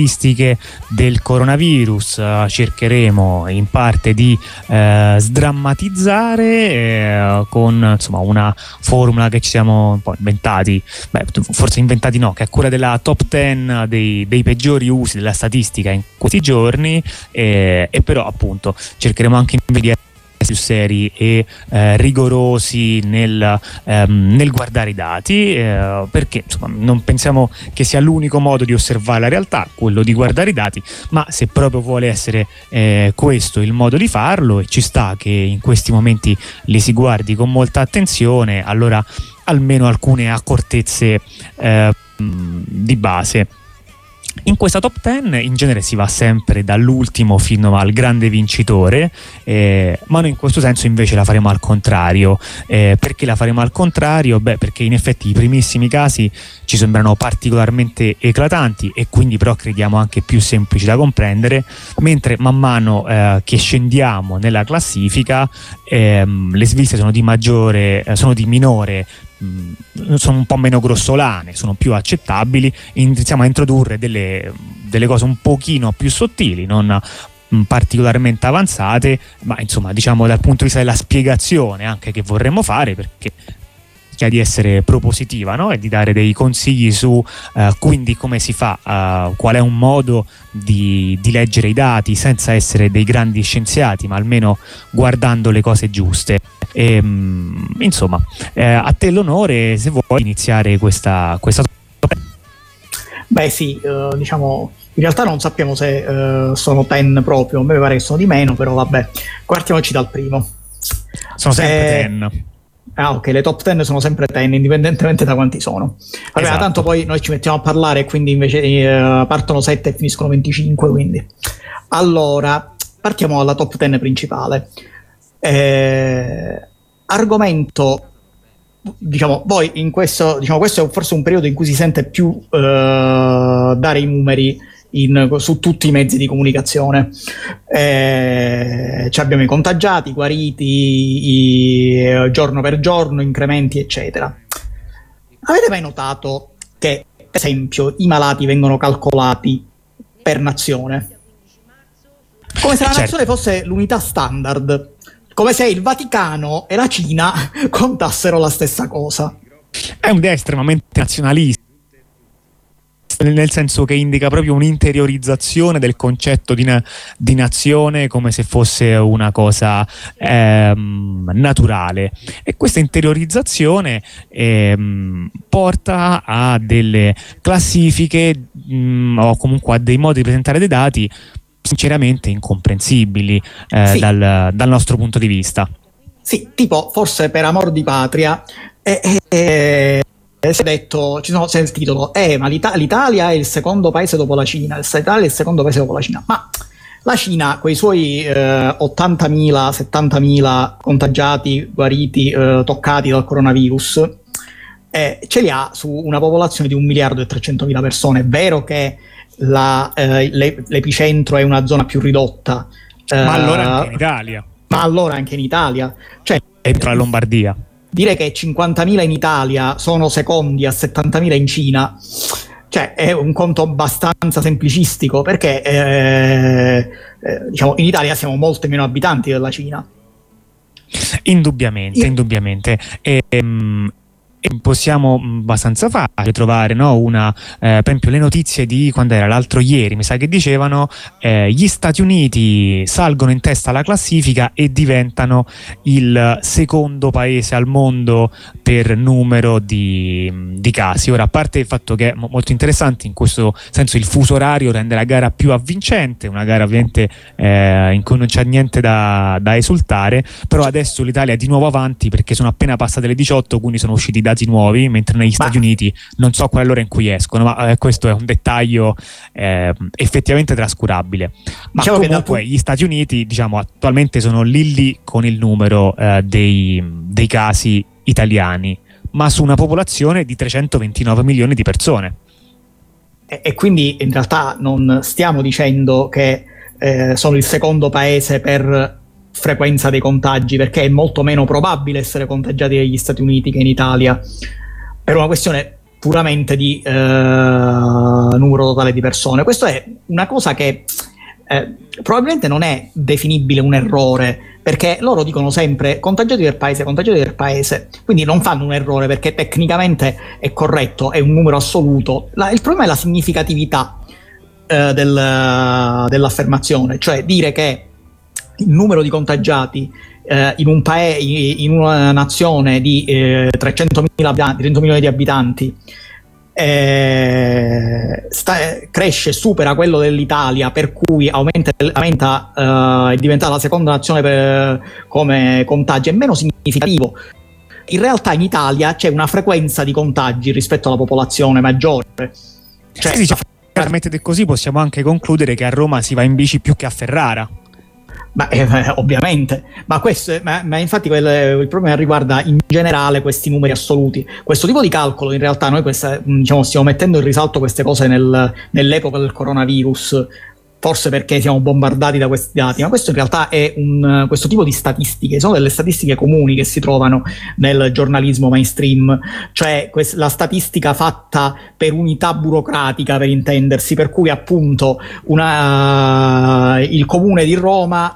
statistiche del coronavirus. Cercheremo in parte di sdrammatizzare con insomma una formula che ci siamo un po' inventati, forse inventati no, che è quella della top 10 dei peggiori usi della statistica in questi giorni, e però appunto cercheremo anche di essere più seri e rigorosi nel guardare i dati, perché insomma non pensiamo che sia l'unico modo di osservare la realtà, quello di guardare i dati, ma se proprio vuole essere questo il modo di farlo, e ci sta che in questi momenti li si guardi con molta attenzione, allora almeno alcune accortezze di base. In questa top 10 in genere si va sempre dall'ultimo fino al grande vincitore, ma noi in questo senso invece la faremo al contrario. Perché la faremo al contrario? Perché in effetti i primissimi casi ci sembrano particolarmente eclatanti e quindi però crediamo anche più semplici da comprendere, mentre man mano che scendiamo nella classifica le sviste sono di minore, sono un po' meno grossolane, sono più accettabili, iniziamo a introdurre delle cose un pochino più sottili, non particolarmente avanzate, ma insomma diciamo dal punto di vista della spiegazione anche che vorremmo fare, perché di essere propositiva, no? E di dare dei consigli su quindi come si fa, qual è un modo di leggere i dati senza essere dei grandi scienziati, ma almeno guardando le cose giuste. Insomma, a te l'onore, se vuoi iniziare questa. Beh sì, diciamo in realtà non sappiamo se sono 10 proprio, a me pare che sono di meno, però vabbè, partiamoci dal primo. Sono sempre 10. Ah ok, le top 10 sono sempre 10 indipendentemente da quanti sono. Vabbè, esatto. Tanto poi noi ci mettiamo a parlare e quindi invece partono 7 e finiscono 25, quindi. Allora, partiamo dalla top 10 principale. Argomento, diciamo, poi in questo, diciamo, questo è forse un periodo in cui si sente più dare i numeri su tutti i mezzi di comunicazione. Abbiamo i contagiati, i guariti, giorno per giorno, incrementi eccetera. Avete mai notato che per esempio i malati vengono calcolati per nazione, come se la nazione fosse l'unità standard, come se il Vaticano e la Cina contassero la stessa cosa? È un'idea estremamente nazionalista, nel senso che indica proprio un'interiorizzazione del concetto di nazione come se fosse una cosa naturale, e questa interiorizzazione porta a delle classifiche o comunque a dei modi di presentare dei dati sinceramente incomprensibili Sì. dal nostro punto di vista. Sì, tipo forse per amor di patria si è detto, c'è il titolo, ma l'Italia è il secondo paese dopo la Cina, l'Italia è il secondo paese dopo la Cina, ma la Cina, quei suoi 80.000, 70.000 contagiati, guariti, toccati dal coronavirus, ce li ha su una popolazione di 1.300.000 persone. È vero che l'epicentro è una zona più ridotta, ma allora anche in Italia. Cioè dentro la Lombardia. Dire che 50.000 in Italia sono secondi a 70.000 in Cina, cioè è un conto abbastanza semplicistico, perché diciamo in Italia siamo molti meno abitanti della Cina. Indubbiamente. E possiamo abbastanza facile trovare, no, per esempio le notizie di quando era l'altro ieri, mi sa che dicevano gli Stati Uniti salgono in testa alla classifica e diventano il secondo paese al mondo per numero di casi. Ora, a parte il fatto che è molto interessante, in questo senso il fuso orario rende la gara più avvincente, una gara ovviamente in cui non c'è niente da esultare, però adesso l'Italia è di nuovo avanti perché sono appena passate le 18, quindi sono usciti dati nuovi, mentre negli Stati Uniti non so qual è l'ora in cui escono, ma questo è un dettaglio effettivamente trascurabile. Ma diciamo comunque gli Stati Uniti, diciamo, attualmente sono lì con il numero dei casi italiani, ma su una popolazione di 329 milioni di persone. E quindi in realtà non stiamo dicendo che sono il secondo paese per frequenza dei contagi, perché è molto meno probabile essere contagiati negli Stati Uniti che in Italia, per una questione puramente di numero totale di persone. Questo è una cosa che probabilmente non è definibile un errore, perché loro dicono sempre contagiati per paese, quindi non fanno un errore perché tecnicamente è corretto, è un numero assoluto. Il problema è la significatività dell'affermazione, cioè dire che il numero di contagiati in una nazione di 300.000 abitanti, 30 milioni di abitanti, cresce, supera quello dell'Italia, per cui aumenta è diventata la seconda nazione come contagi, è meno significativo. In realtà in Italia c'è una frequenza di contagi rispetto alla popolazione maggiore. Cioè, sì, permettete così possiamo anche concludere che a Roma si va in bici più che a Ferrara. Ovviamente, ma infatti il problema riguarda in generale questi numeri assoluti. Questo tipo di calcolo, in realtà, noi stiamo mettendo in risalto queste cose nell'epoca del coronavirus, forse perché siamo bombardati da questi dati, ma questo in realtà è questo tipo di statistiche, sono delle statistiche comuni che si trovano nel giornalismo mainstream, cioè la statistica fatta per unità burocratica, per intendersi, per cui appunto il comune di Roma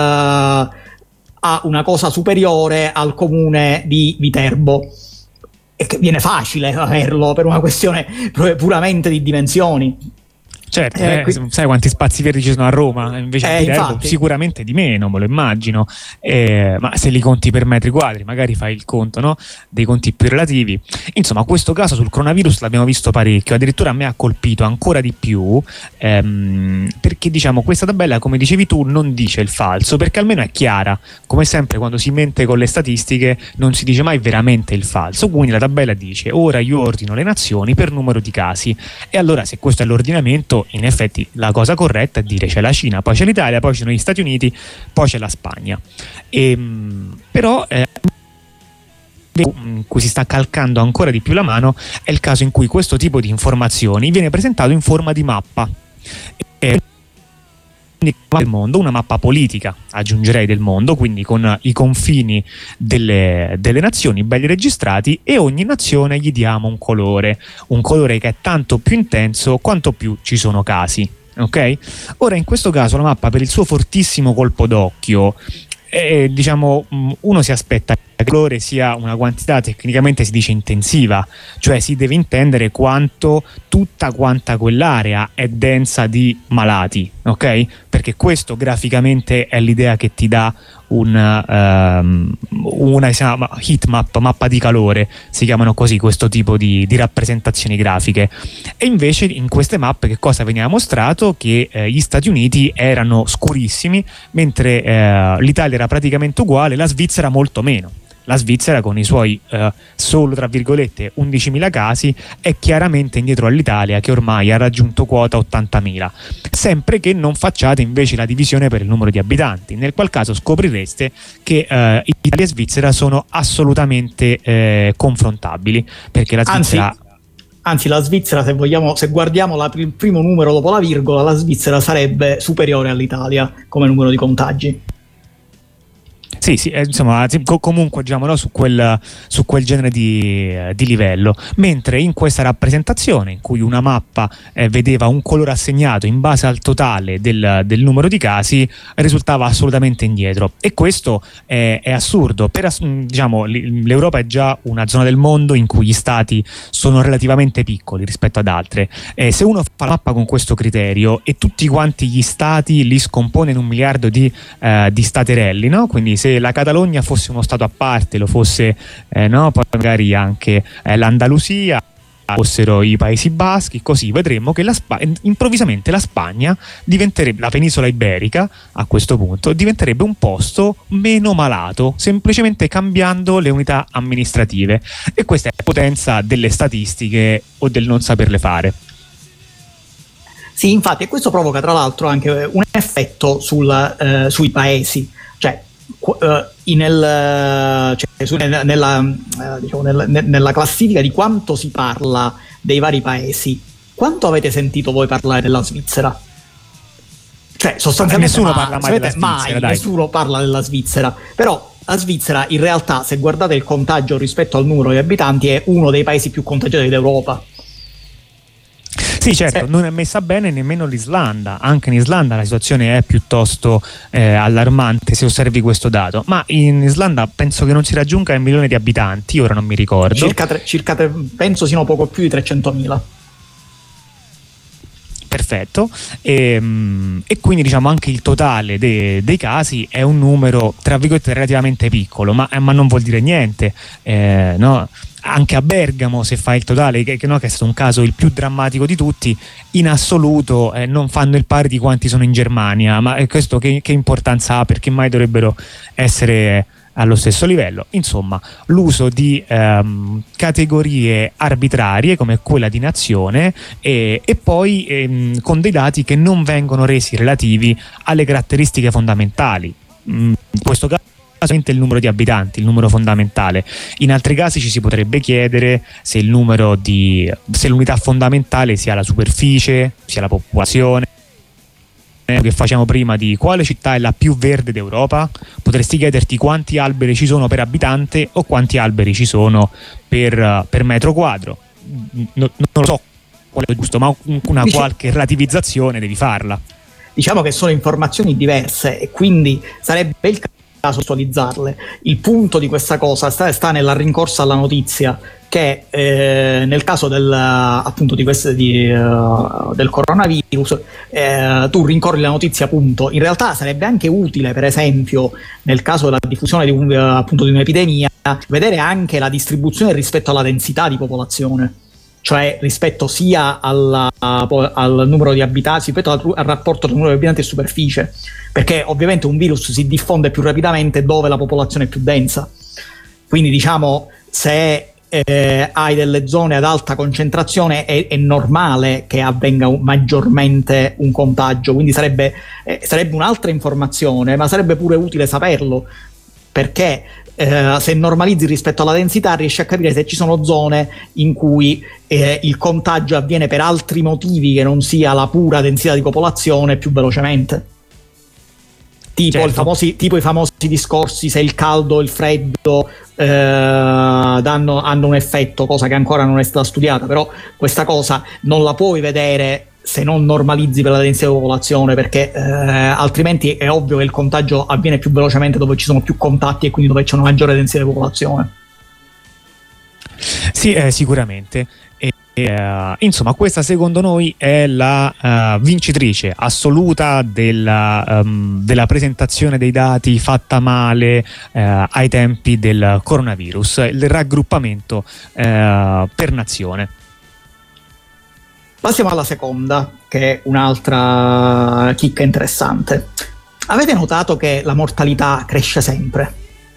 ha una cosa superiore al comune di Viterbo, e che viene facile averlo per una questione puramente di dimensioni. Certo, sai quanti spazi verdi ci sono a Roma? Invece a Viterbo sicuramente di meno, me lo immagino, ma se li conti per metri quadri magari fai il conto, no? Dei conti più relativi. Insomma, questo caso sul coronavirus l'abbiamo visto parecchio, addirittura a me ha colpito ancora di più, perché diciamo questa tabella, come dicevi tu, non dice il falso, perché almeno è chiara. Come sempre quando si mente con le statistiche non si dice mai veramente il falso, quindi la tabella dice: ora io ordino le nazioni per numero di casi, e allora se questo è l'ordinamento, in effetti la cosa corretta è dire c'è la Cina, poi c'è l'Italia, poi ci sono gli Stati Uniti, poi c'è la Spagna. Però in cui si sta calcando ancora di più la mano è il caso in cui questo tipo di informazioni viene presentato in forma di mappa. Del mondo, una mappa politica, aggiungerei, del mondo, quindi con i confini delle nazioni belli registrati, e ogni nazione gli diamo un colore che è tanto più intenso quanto più ci sono casi. Ok? Ora in questo caso la mappa, per il suo fortissimo colpo d'occhio, diciamo, uno si aspetta che il colore sia una quantità, tecnicamente si dice intensiva, cioè si deve intendere tutta quanta quell'area è densa di malati, ok? Perché questo graficamente è l'idea che ti dà una si chiama heat map, mappa di calore, si chiamano così questo tipo di rappresentazioni grafiche. E invece in queste mappe che cosa veniva mostrato? Che gli Stati Uniti erano scurissimi, mentre l'Italia era praticamente uguale, la Svizzera molto meno. La Svizzera, con i suoi solo tra virgolette 11.000 casi, è chiaramente indietro all'Italia, che ormai ha raggiunto quota 80.000, sempre che non facciate invece la divisione per il numero di abitanti, nel qual caso scoprireste che Italia e Svizzera sono assolutamente confrontabili, perché la Svizzera... Anzi, la Svizzera, se guardiamo il primo numero dopo la virgola, la Svizzera sarebbe superiore all'Italia come numero di contagi. Sì, insomma, comunque diciamo, no, su quel genere di livello, mentre in questa rappresentazione in cui una mappa vedeva un colore assegnato in base al totale del numero di casi, risultava assolutamente indietro, e questo è assurdo. Diciamo, l'Europa è già una zona del mondo in cui gli stati sono relativamente piccoli rispetto ad altre. Se uno fa la mappa con questo criterio e tutti quanti gli stati li scompone in 1 miliardo di staterelli, no? Quindi se la Catalogna fosse uno stato a parte, lo fosse poi magari anche l'Andalusia, fossero i Paesi Baschi, così vedremmo che improvvisamente la Spagna diventerebbe, la penisola iberica a questo punto diventerebbe un posto meno malato, semplicemente cambiando le unità amministrative. E questa è la potenza delle statistiche o del non saperle fare. Sì, infatti, e questo provoca tra l'altro anche un effetto sui paesi, cioè nella classifica di quanto si parla dei vari paesi, quanto avete sentito voi parlare della Svizzera? Cioè, sostanzialmente nessuno parla mai della Svizzera, nessuno parla della Svizzera, però la Svizzera in realtà, se guardate il contagio rispetto al numero di abitanti, è uno dei paesi più contagiati d'Europa. Sì, certo, non è messa bene nemmeno l'Islanda. Anche in Islanda la situazione è piuttosto allarmante se osservi questo dato, ma in Islanda penso che non si raggiunga il 1 milione di abitanti, ora non mi ricordo. Penso siano poco più di 300.000. Perfetto, e quindi diciamo anche il totale dei casi è un numero tra virgolette relativamente piccolo, ma non vuol dire niente, no? Anche a Bergamo, se fai il totale, che è stato un caso il più drammatico di tutti, in assoluto non fanno il pari di quanti sono in Germania, ma questo che importanza ha? Perché mai dovrebbero essere allo stesso livello? Insomma, l'uso di categorie arbitrarie come quella di nazione e poi con dei dati che non vengono resi relativi alle caratteristiche fondamentali. In questo caso il numero di abitanti, il numero fondamentale. In altri casi ci si potrebbe chiedere se se l'unità fondamentale sia la superficie, sia la popolazione. Che facciamo prima di quale città è la più verde d'Europa, potresti chiederti quanti alberi ci sono per abitante o quanti alberi ci sono per metro quadro. Non lo so qual è il giusto, ma qualche relativizzazione devi farla. Diciamo che sono informazioni diverse e quindi sarebbe il caso attualizzarle. Il punto di questa cosa sta nella rincorsa alla notizia che nel caso del coronavirus tu rincorri la notizia, punto. In realtà sarebbe anche utile, per esempio, nel caso della diffusione di un'epidemia, vedere anche la distribuzione rispetto alla densità di popolazione, cioè rispetto sia al numero di abitanti, rispetto al rapporto tra numero di abitanti e superficie, perché ovviamente un virus si diffonde più rapidamente dove la popolazione è più densa. Quindi diciamo, se hai delle zone ad alta concentrazione è normale che avvenga maggiormente un contagio, quindi sarebbe un'altra informazione, ma sarebbe pure utile saperlo, perché se normalizzi rispetto alla densità riesci a capire se ci sono zone in cui il contagio avviene per altri motivi che non sia la pura densità di popolazione più velocemente. Tipo, certo. Tipo i famosi discorsi se il caldo o il freddo hanno un effetto, cosa che ancora non è stata studiata, però questa cosa non la puoi vedere se non normalizzi per la densità di popolazione, perché altrimenti è ovvio che il contagio avviene più velocemente dove ci sono più contatti e quindi dove c'è una maggiore densità di popolazione. Sì, sicuramente. Insomma, questa secondo noi è la vincitrice assoluta della presentazione dei dati fatta male ai tempi del coronavirus, il raggruppamento per nazione. Passiamo alla seconda, che è un'altra chicca interessante. Avete notato che la mortalità cresce sempre?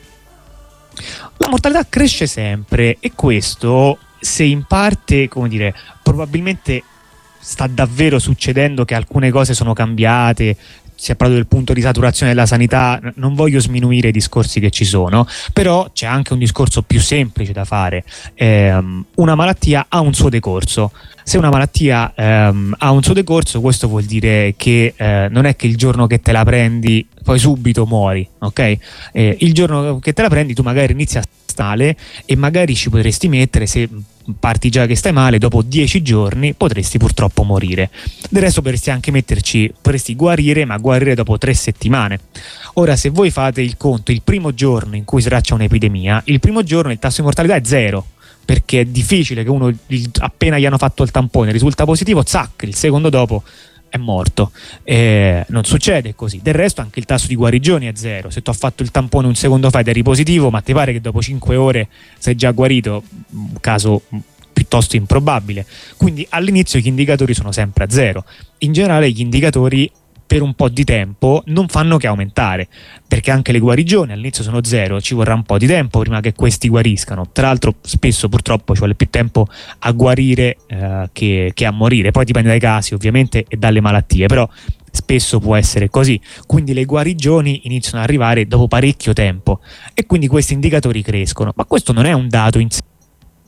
La mortalità cresce sempre, e questo, se in parte, come dire, probabilmente sta davvero succedendo che alcune cose sono cambiate, si è parlato del punto di saturazione della sanità, non voglio sminuire i discorsi che ci sono, però c'è anche un discorso più semplice da fare. Una malattia ha un suo decorso. Se una malattia ha un suo decorso, questo vuol dire che non è che il giorno che te la prendi poi subito muori, ok? Il giorno che te la prendi tu magari inizi a stare male e magari ci potresti mettere, se parti già che stai male, dopo 10 giorni potresti purtroppo morire. Del resto potresti guarire, ma guarire dopo 3 settimane. Ora, se voi fate il conto, il primo giorno in cui si traccia un'epidemia, il primo giorno il tasso di mortalità è 0, perché è difficile che uno appena gli hanno fatto il tampone risulta positivo, zac, il secondo dopo è morto. Non succede così. Del resto anche il tasso di guarigione è 0. Se tu hai fatto il tampone un secondo fa ed eri positivo, ma ti pare che dopo 5 ore sei già guarito, un caso piuttosto improbabile. Quindi all'inizio gli indicatori sono sempre a 0. In generale gli indicatori per un po' di tempo non fanno che aumentare, perché anche le guarigioni all'inizio sono 0, ci vorrà un po' di tempo prima che questi guariscano. Tra l'altro spesso purtroppo ci vuole più tempo a guarire che a morire, poi dipende dai casi ovviamente e dalle malattie, però spesso può essere così. Quindi le guarigioni iniziano ad arrivare dopo parecchio tempo e quindi questi indicatori crescono, ma questo non è un dato in sé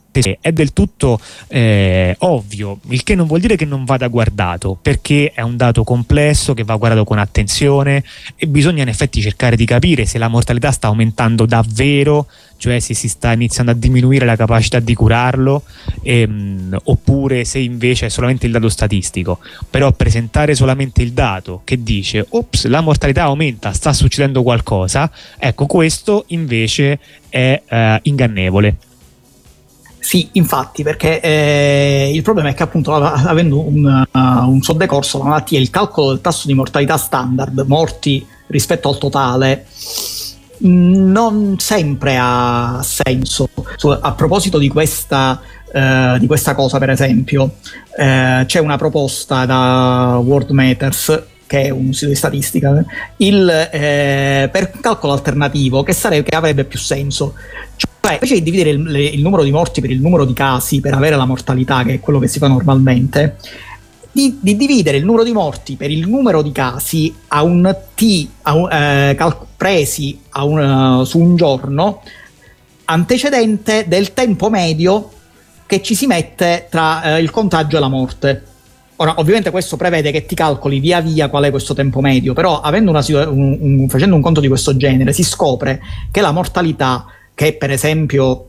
è del tutto ovvio, il che non vuol dire che non vada guardato, perché è un dato complesso che va guardato con attenzione e bisogna in effetti cercare di capire se la mortalità sta aumentando davvero, cioè se si sta iniziando a diminuire la capacità di curarlo, oppure se invece è solamente il dato statistico. Però presentare solamente il dato che dice ops, la mortalità aumenta, sta succedendo qualcosa, ecco, questo invece è ingannevole. Sì, infatti, perché il problema è che appunto avendo un soddecorso, la malattia, il calcolo del tasso di mortalità standard, morti rispetto al totale, non sempre ha senso. A proposito di questa cosa, per esempio, c'è una proposta da World Matters, che è un sito di statistica, per un calcolo alternativo che avrebbe più senso. Cioè, invece di dividere il numero di morti per il numero di casi per avere la mortalità, che è quello che si fa normalmente, di dividere il numero di morti per il numero di casi a un T presi su un giorno antecedente del tempo medio che ci si mette tra il contagio e la morte. Ora, ovviamente questo prevede che ti calcoli via via qual è questo tempo medio, però facendo un conto di questo genere si scopre che la mortalità, che per esempio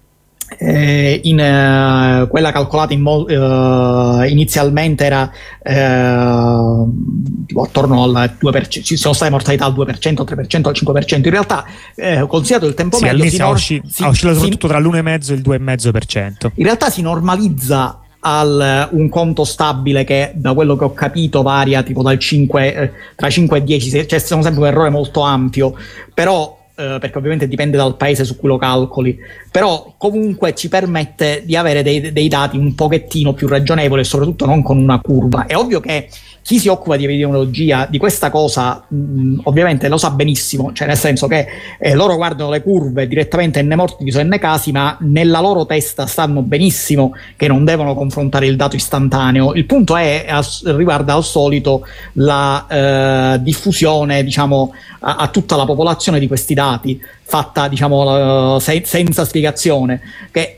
quella calcolata inizialmente era tipo attorno al 2%, ci sono state mortalità al 2%, al 3%, al 5%, in realtà considerato il tempo medio ha oscillato soprattutto tra l'1,5% e il 2,5%. In realtà si normalizza un conto stabile che, da quello che ho capito, varia tipo tra 5 e 10, cioè sono sempre un errore molto ampio, però perché ovviamente dipende dal paese su cui lo calcoli, però comunque ci permette di avere dei dati un pochettino più ragionevoli e soprattutto non con una curva. È ovvio che chi si occupa di epidemiologia di questa cosa ovviamente lo sa benissimo, cioè nel senso che loro guardano le curve direttamente n morti diviso n casi, ma nella loro testa sanno benissimo che non devono confrontare il dato istantaneo. Il punto riguarda al solito la diffusione, diciamo, a tutta la popolazione di questi dati, fatta, diciamo, senza spiegazione, che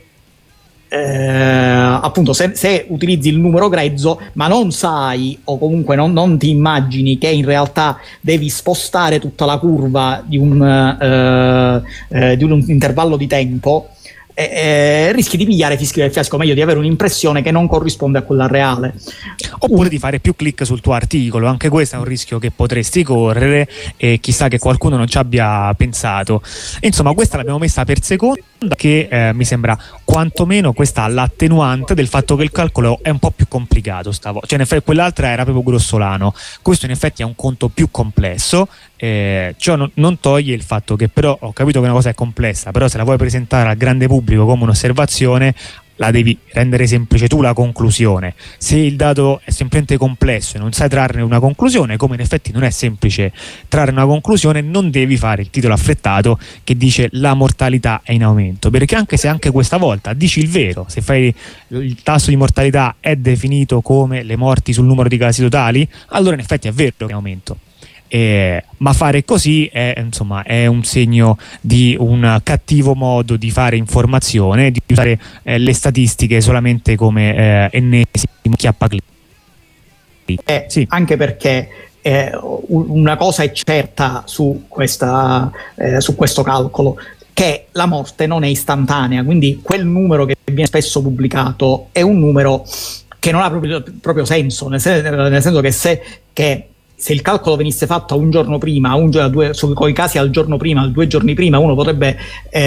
appunto se utilizzi il numero grezzo ma non sai, o comunque non ti immagini che in realtà devi spostare tutta la curva di un intervallo di tempo, rischi di pigliare fischi del fiasco, meglio di avere un'impressione che non corrisponde a quella reale, oppure di fare più click sul tuo articolo. Anche questo è un rischio che potresti correre e chissà che qualcuno non ci abbia pensato. Insomma, questa l'abbiamo messa per seconda, che mi sembra quantomeno questa l'attenuante del fatto che il calcolo è un po' più complicato stavolta, cioè in effetti quell'altra era proprio grossolano, questo in effetti è un conto più complesso. Ciò non toglie il fatto che, però, ho capito che una cosa è complessa, però se la vuoi presentare al grande pubblico come un'osservazione, la devi rendere semplice tu la conclusione. Se il dato è semplicemente complesso e non sai trarne una conclusione, come in effetti non è semplice trarre una conclusione, non devi fare il titolo affrettato che dice la mortalità è in aumento, perché anche se anche questa volta dici il vero, se fai il tasso di mortalità è definito come le morti sul numero di casi totali, allora in effetti è vero che è in aumento. Ma fare così è un segno di un cattivo modo di fare informazione, di usare le statistiche solamente come ennesimo chiappaclic. Sì. Anche perché una cosa è certa su questo calcolo, che la morte non è istantanea, quindi quel numero che viene spesso pubblicato è un numero che non ha proprio senso, nel senso che se il calcolo venisse fatto un giorno prima, con i casi al giorno prima, 2 giorni prima, uno potrebbe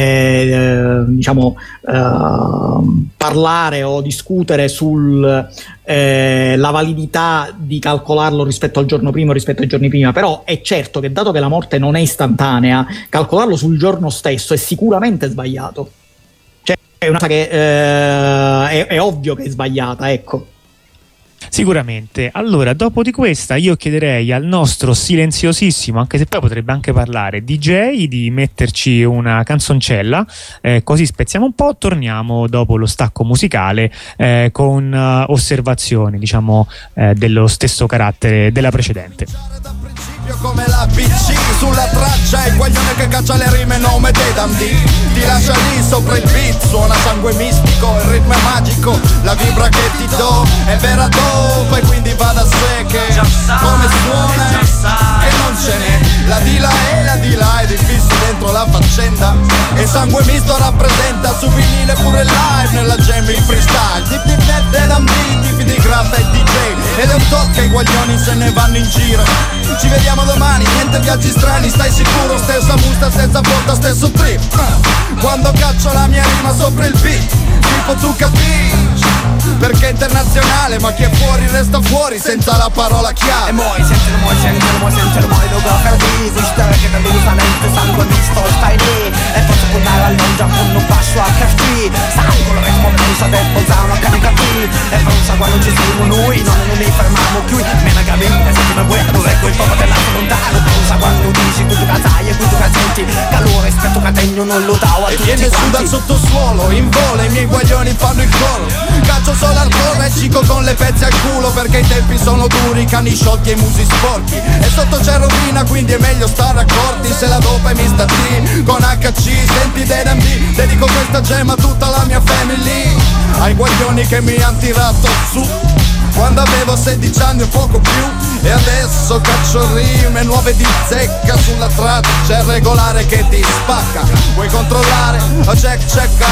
parlare o discutere sulla validità di calcolarlo rispetto al giorno prima o rispetto ai giorni prima. Però è certo che, dato che la morte non è istantanea, calcolarlo sul giorno stesso è sicuramente sbagliato. Cioè è una cosa che è ovvio che è sbagliata, ecco. Sicuramente. Allora, dopo di questa io chiederei al nostro silenziosissimo, anche se poi potrebbe anche parlare, DJ, di metterci una canzoncella, così spezziamo un po', torniamo dopo lo stacco musicale con osservazioni, diciamo, dello stesso carattere della precedente. come la BC sulla traccia, il guaglione che caccia le rime, nome dei Dundee. Ti lascia lì sopra il beat, suona sangue mistico, il ritmo è magico, la vibra che ti do è vera dope, e quindi va da sé che come suona e non ce n'è. La di là è difficile dentro la faccenda, e sangue misto rappresenta su vinile pure live nella jam in freestyle. Dip dip net dei Dundee, tipi di graffa e DJ, ed è un tot che i guaglioni se ne vanno in giro. Ci vediamo domani, niente viaggi strani, stai sicuro, stessa musta, stessa porta, stesso trip. Quando caccio la mia rima sopra il beat, tipo tu capisci, perché è internazionale, ma chi è fuori resta fuori senza la parola chiave. E moi, sentilo moi, lo per di Zistere che da lui salente, sangue misto, stai lì e posso puntare all'ongia, con un passo a café. Sangue, lo ritmo pensa, debbo una carica qui, e pensa quando ci siamo noi, non mi fermiamo più. Mena gamina, se ti me vuoi, lo reggo il popolo dell'altro lontano. Pensa quando dici, qui tu casai e qui tu casenti, calore, rispetto che tegno non lo davo a e tutti viene quanti. su dal sottosuolo, in volo, i miei guaglioni fanno il coro. Caccio solo al cuore e cico con le pezze al culo, perché i tempi sono duri, cani sciolti e i musi sporchi. E sotto c'è rovina, quindi è meglio stare accorti. Se la dopa è mista T con HC, senti dei Dundee, dedico questa gemma a tutta la mia family, ai guaglioni che mi han tirato su quando avevo 16 anni o poco più, e adesso caccio rime nuove di zecca sulla traccia, c'è il regolare che ti spacca. Vuoi controllare? A check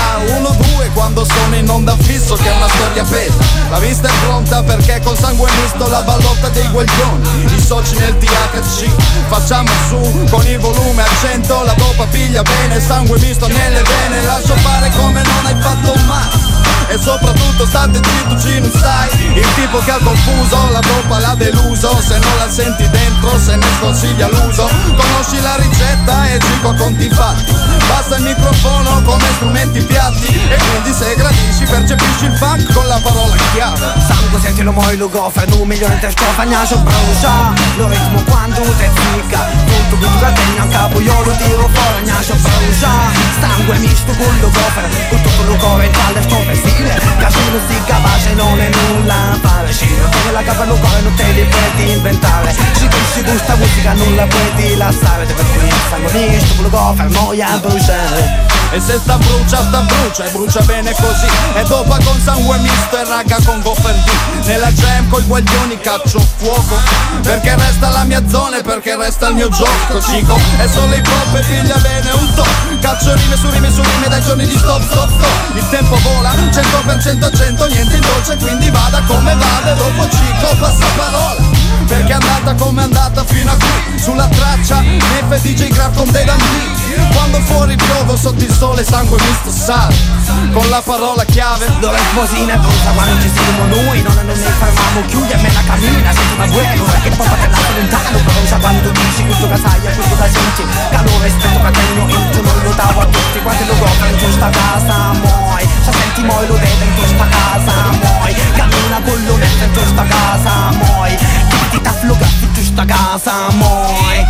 1, 2 quando sono in onda fisso, che è una storia vera. La vista è pronta perché con sangue misto la ballotta dei guaglioni, i soci nel THC, facciamo su con il volume a 100, la dopa piglia bene, sangue misto nelle vene, lascio fare come non hai fatto mai. E soprattutto state zitto, G, non sai, il tipo che ha confuso, la dopa l'ha deluso, se non la senti dentro se ne sconsiglia l'uso. Conosci la ricetta e Gico conti fatti, basta il microfono come strumenti piatti, e quindi se gradisci percepisci il funk con la parola chiave. Sangue, sentilo moi, lo goffre, 1 milione di scofa, gnascio brucia, lo ritmo quando te zicca, tutto qui tu catena a capo, io lo tiro fuori, gnascio brucia. Sangue misto con lo goffre, con tutto lo cuore in palle scofe, sì. Casino si capace non è nulla fare, scino tiene la capa lo cuore, non te li puoi inventare. Se ti gusta musica non la puoi lasciare, per cui il sangue misto con lo goffre, noia a bruciare. E se sta brucia e brucia bene così, e dopo con sangue misto e raga con goffer D, nella jam coi guaglioni caccio fuoco, perché resta la mia zona e perché resta il mio gioco, cico. E solo i pop e piglia bene un top, caccio rime su rime dai giorni di stop. Il tempo vola, 100% a 100, niente in dolce, quindi vada come vada, e dopo cico passa parola, perché è andata come è andata fino a qui, sulla traccia Neff DJ Graf con dei Dundee. Quando fuori piove sotto il sole sangue misto sale, con la parola chiave dove sposina e brucia quando ci siamo noi, non ne fermiamo più, e me la cammina, senti ma vuoi, non è che poi te la lontano, brucia quando dici questo casai e questo da senti, calore rispetto che tengo in tu non lo davo a tutti, quando lo goffre in questa casa, moi, se senti moi lo vede in questa casa, moi, cammina con lo netto in questa casa, moi, ti t'affluga in questa casa, moi.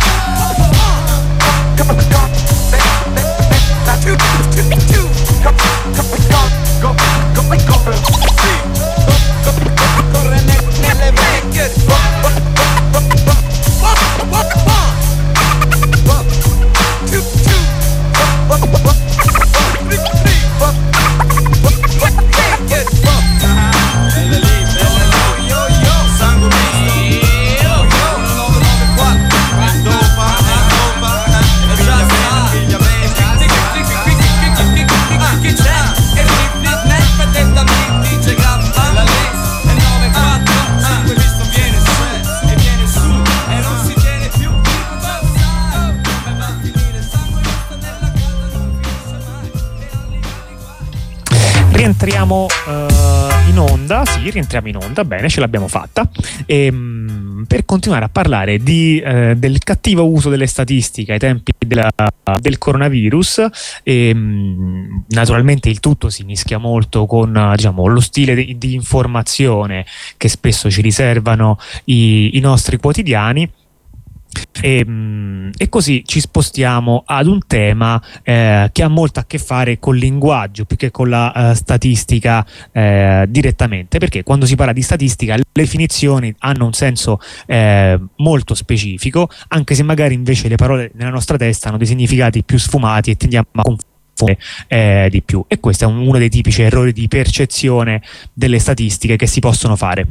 Rientriamo in onda, rientriamo in onda, bene, ce l'abbiamo fatta. Per continuare a parlare del cattivo uso delle statistiche ai tempi del coronavirus, naturalmente il tutto si mischia molto con diciamo, lo stile di informazione che spesso ci riservano i nostri quotidiani. E così ci spostiamo ad un tema che ha molto a che fare col linguaggio più che con la statistica direttamente, perché quando si parla di statistica le definizioni hanno un senso molto specifico, anche se magari invece le parole nella nostra testa hanno dei significati più sfumati e tendiamo a confondere di più, e questo è uno dei tipici errori di percezione delle statistiche che si possono fare.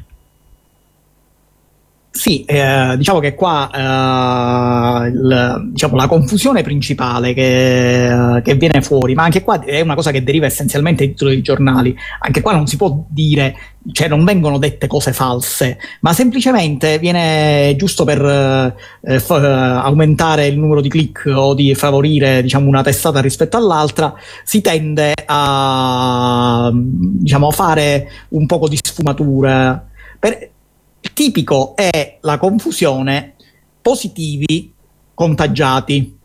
Sì, diciamo che qua diciamo, la confusione principale che viene fuori, ma anche qua è una cosa che deriva essenzialmente dai titoli dei giornali. Anche qua non si può dire, cioè non vengono dette cose false, ma semplicemente viene, giusto per aumentare il numero di click o di favorire, diciamo, una testata rispetto all'altra, si tende a, diciamo, fare un poco di sfumatura. Il tipico è la confusione positivi contagiati.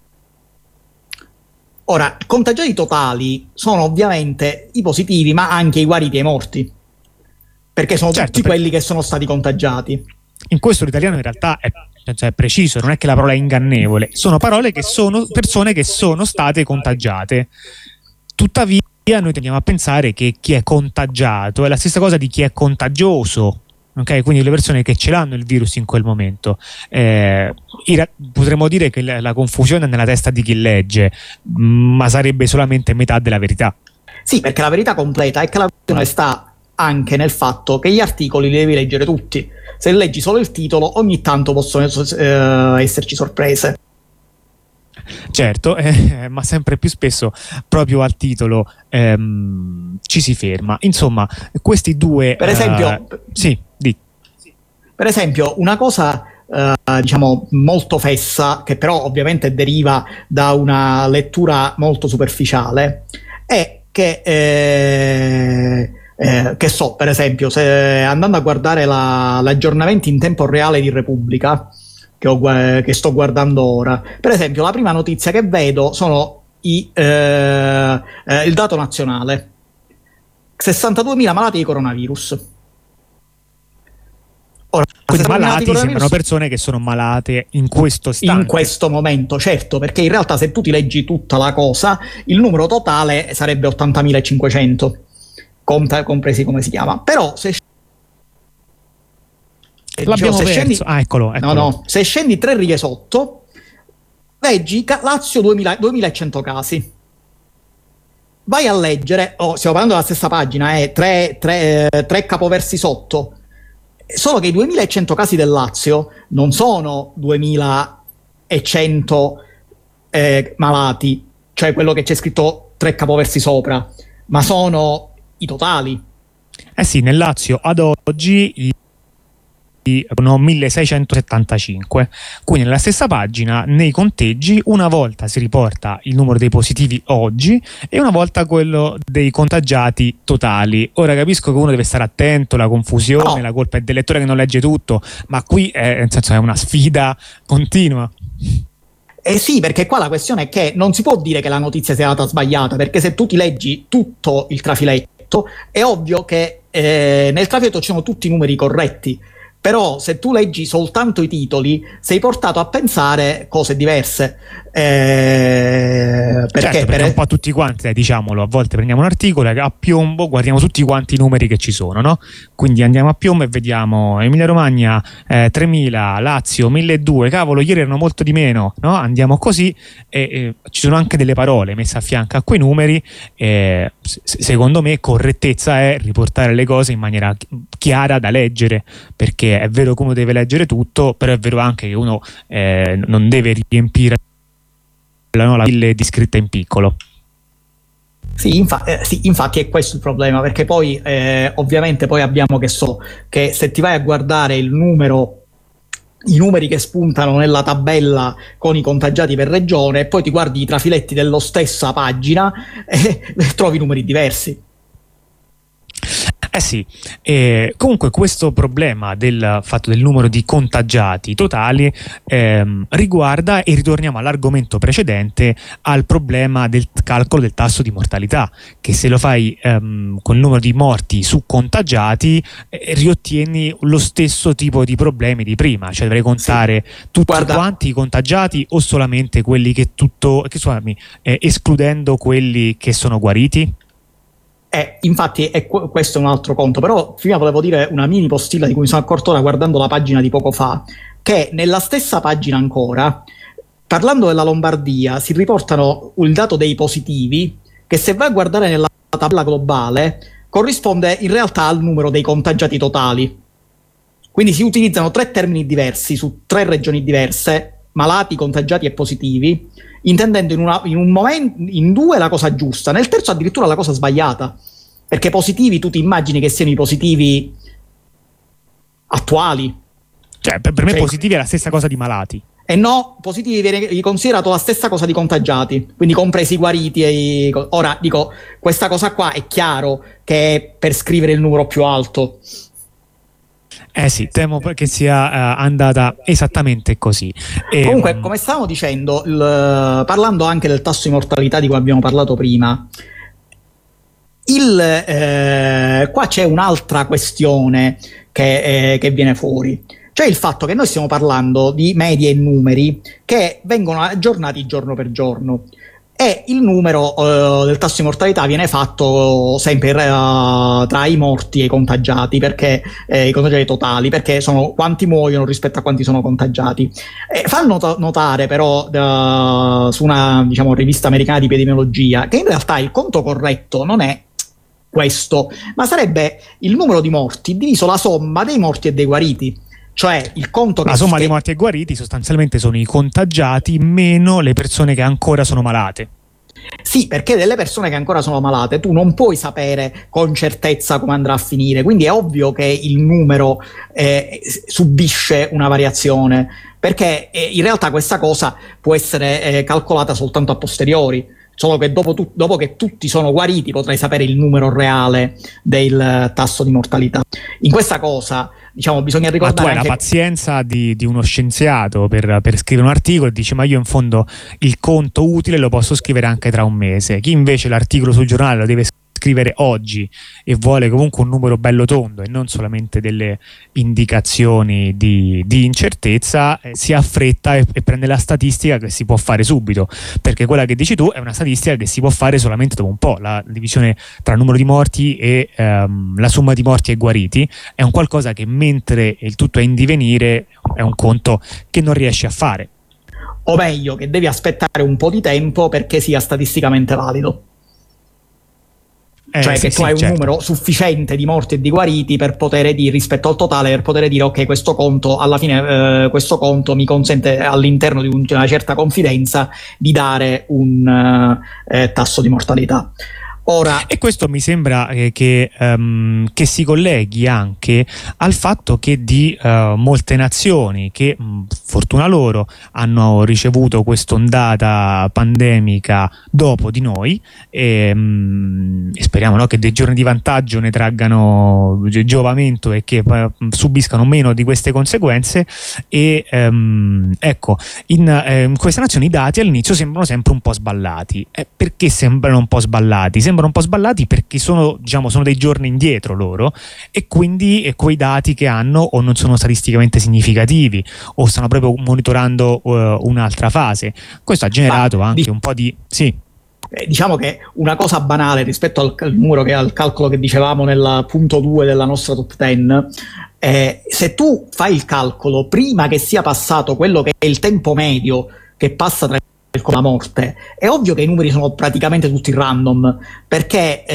Ora, contagiati totali sono ovviamente i positivi, ma anche i guariti e i morti, perché sono tutti quelli che sono stati contagiati. In questo l'italiano in realtà è preciso, non è che la parola è ingannevole, sono parole che sono persone che sono state contagiate. Tuttavia noi tendiamo a pensare che chi è contagiato è la stessa cosa di chi è contagioso. Ok, quindi le persone che ce l'hanno il virus in quel momento. Potremmo dire che la confusione è nella testa di chi legge, ma sarebbe solamente metà della verità. Sì, perché la verità completa è che la questione sta anche nel fatto che gli articoli li devi leggere tutti. Se leggi solo il titolo, ogni tanto possono esserci sorprese. Certo, ma sempre più spesso proprio al titolo ci si ferma. Insomma, questi due... Per esempio... sì, di. Per esempio, una cosa diciamo molto fessa, che però ovviamente deriva da una lettura molto superficiale, è che so, per esempio, se andando a guardare l'aggiornamento in tempo reale di Repubblica, che sto guardando ora, per esempio la prima notizia che vedo sono il dato nazionale: 62.000 malati di coronavirus. Ora, quindi malati sembrano persone che sono malate in questo istante. In questo momento, certo, perché in realtà se tu ti leggi tutta la cosa, il numero totale sarebbe 80.500, compresi come si chiama. Però se l'abbiamo scendi, eccolo. No, se scendi 3 righe sotto, leggi Lazio 2100 casi. Vai a leggere, stiamo parlando della stessa pagina, 3 capoversi sotto. Solo che i 2100 casi del Lazio non sono 2100 malati, cioè quello che c'è scritto 3 capoversi sopra, ma sono i totali. Sì, nel Lazio ad oggi sono 1675, quindi nella stessa pagina nei conteggi una volta si riporta il numero dei positivi oggi e una volta quello dei contagiati totali. Ora capisco che uno deve stare attento, la confusione, la colpa è del lettore che non legge tutto, ma qui nel senso è una sfida continua. Sì, perché qua la questione è che non si può dire che la notizia sia stata sbagliata, perché se tu ti leggi tutto il trafiletto è ovvio che nel trafiletto ci sono tutti i numeri corretti. Però se tu leggi soltanto i titoli sei portato a pensare cose diverse, perché un po' tutti quanti, diciamolo, a volte prendiamo un articolo a piombo, guardiamo tutti quanti i numeri che ci sono, no? Quindi andiamo a piombo e vediamo Emilia Romagna 3.000, Lazio 1.200, cavolo, ieri erano molto di meno, no? Andiamo così e ci sono anche delle parole messe a fianco a quei numeri. Secondo me correttezza è riportare le cose in maniera chiara da leggere, perché è vero che uno deve leggere tutto, però è vero anche che uno non deve riempire la pille di scritta in piccolo. Sì, infatti è questo il problema, perché poi ovviamente poi abbiamo che se ti vai a guardare i numeri che spuntano nella tabella con i contagiati per regione e poi ti guardi i trafiletti della stessa pagina e trovi numeri diversi. Eh sì, comunque questo problema del fatto del numero di contagiati totali riguarda, e ritorniamo all'argomento precedente, al problema del calcolo del tasso di mortalità, che se lo fai con il numero di morti su contagiati riottieni lo stesso tipo di problemi di prima, cioè dovrei contare tutti quanti i contagiati o solamente quelli escludendo quelli che sono guariti? Infatti questo è un altro conto, però prima volevo dire una mini postilla di cui mi sono accorto ora guardando la pagina di poco fa, che nella stessa pagina ancora, parlando della Lombardia, si riportano il dato dei positivi che, se vai a guardare nella tabella globale, corrisponde in realtà al numero dei contagiati totali. Quindi si utilizzano 3 termini diversi su 3 regioni diverse: malati, contagiati e positivi, intendendo in 2 la cosa giusta, nel terzo addirittura la cosa sbagliata, perché positivi tu ti immagini che siano i positivi attuali. Cioè per me positivi è la stessa cosa di malati. E no, positivi viene considerato la stessa cosa di contagiati, quindi compresi i guariti ora dico, questa cosa qua è chiaro che è per scrivere il numero più alto. Sì, temo che sia andata esattamente così. Comunque, come stavamo dicendo, parlando anche del tasso di mortalità di cui abbiamo parlato prima, qua c'è un'altra questione che viene fuori, cioè il fatto che noi stiamo parlando di medie e numeri che vengono aggiornati giorno per giorno. E il numero del tasso di mortalità viene fatto sempre tra i morti e i contagiati, perché i contagiati totali, perché sono quanti muoiono rispetto a quanti sono contagiati. Fanno notare però su una, diciamo, rivista americana di epidemiologia che in realtà il conto corretto non è questo, ma sarebbe il numero di morti diviso la somma dei morti e dei guariti. Cioè il conto la somma dei morti e guariti sostanzialmente sono i contagiati meno le persone che ancora sono malate. Sì, perché delle persone che ancora sono malate tu non puoi sapere con certezza come andrà a finire, quindi è ovvio che il numero subisce una variazione, perché in realtà questa cosa può essere calcolata soltanto a posteriori. Solo che dopo che tutti sono guariti potrai sapere il numero reale del tasso di mortalità. In questa cosa, diciamo, bisogna ricordare. Ma tu hai la pazienza di uno scienziato per scrivere un articolo e dici: ma io in fondo il conto utile lo posso scrivere anche tra un mese. Chi invece l'articolo sul giornale lo deve scrivere oggi e vuole comunque un numero bello tondo e non solamente delle indicazioni di incertezza, si affretta e prende la statistica che si può fare subito, perché quella che dici tu è una statistica che si può fare solamente dopo un po'. La divisione tra il numero di morti e la somma di morti e guariti è un qualcosa che, mentre il tutto è in divenire, è un conto che non riesci a fare, o meglio che devi aspettare un po' di tempo perché sia statisticamente valido. Cioè che tu hai un numero sufficiente di morti e di guariti per poter dire, rispetto al totale, per poter dire ok, questo conto alla fine questo conto mi consente, all'interno di una certa confidenza, di dare un tasso di mortalità. Ora, e questo mi sembra che si colleghi anche al fatto che di molte nazioni che, fortuna loro, hanno ricevuto quest'ondata pandemica dopo di noi, e speriamo, no, che dei giorni di vantaggio ne traggano giovamento e che subiscano meno di queste conseguenze. E ecco, in queste nazioni i dati all'inizio sembrano sempre un po' sballati. Perché sembrano un po' sballati? Sembrano un po' sballati perché sono dei giorni indietro loro, e quindi quei dati che hanno o non sono statisticamente significativi o stanno proprio monitorando un'altra fase. Questo ha generato anche un po' di... Sì. Diciamo che una cosa banale rispetto al numero, al calcolo che dicevamo nel punto 2 della nostra top 10, se tu fai il calcolo prima che sia passato quello che è il tempo medio che passa tra la morte, è ovvio che i numeri sono praticamente tutti random, perché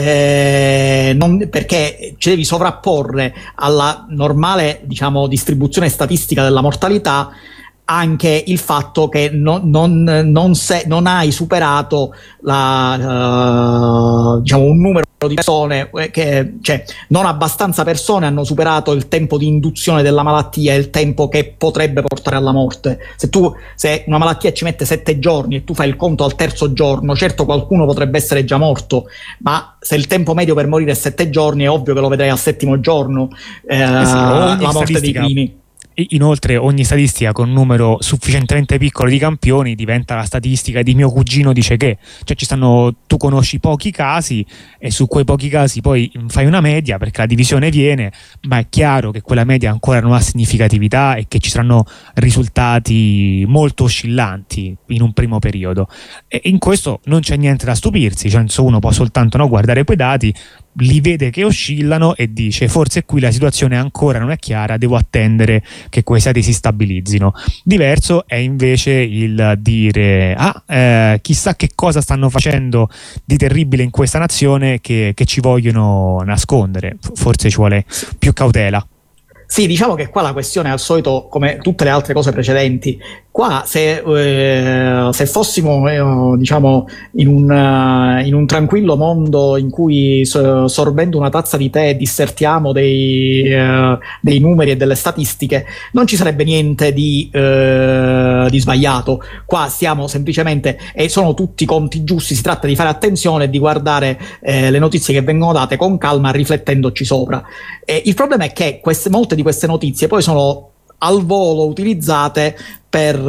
perché ci devi sovrapporre alla normale, diciamo, distribuzione statistica della mortalità anche il fatto che non hai superato diciamo un numero di persone cioè non abbastanza persone hanno superato il tempo di induzione della malattia e il tempo che potrebbe portare alla morte. Se una malattia ci mette 7 giorni e tu fai il conto al terzo giorno, certo qualcuno potrebbe essere già morto, ma se il tempo medio per morire è 7 giorni è ovvio che lo vedrai al settimo giorno, la morte dei primi. Inoltre ogni statistica con un numero sufficientemente piccolo di campioni diventa la statistica di mio cugino dice che, cioè tu conosci pochi casi e su quei pochi casi poi fai una media perché la divisione viene, ma è chiaro che quella media ancora non ha significatività e che ci saranno risultati molto oscillanti in un primo periodo, e in questo non c'è niente da stupirsi, cioè uno può soltanto guardare quei dati, li vede che oscillano e dice forse qui la situazione ancora non è chiara, devo attendere che quei dati si stabilizzino. Diverso è invece il dire chissà che cosa stanno facendo di terribile in questa nazione che ci vogliono nascondere, forse ci vuole più cautela. Sì, diciamo che qua la questione è al solito, come tutte le altre cose precedenti, qua se fossimo diciamo in un tranquillo mondo in cui sorbendo una tazza di tè dissertiamo dei numeri e delle statistiche, non ci sarebbe niente di sbagliato. Qua stiamo semplicemente, e sono tutti conti giusti, si tratta di fare attenzione e di guardare le notizie che vengono date con calma, riflettendoci sopra. Il problema è che molte di queste notizie poi sono al volo utilizzate per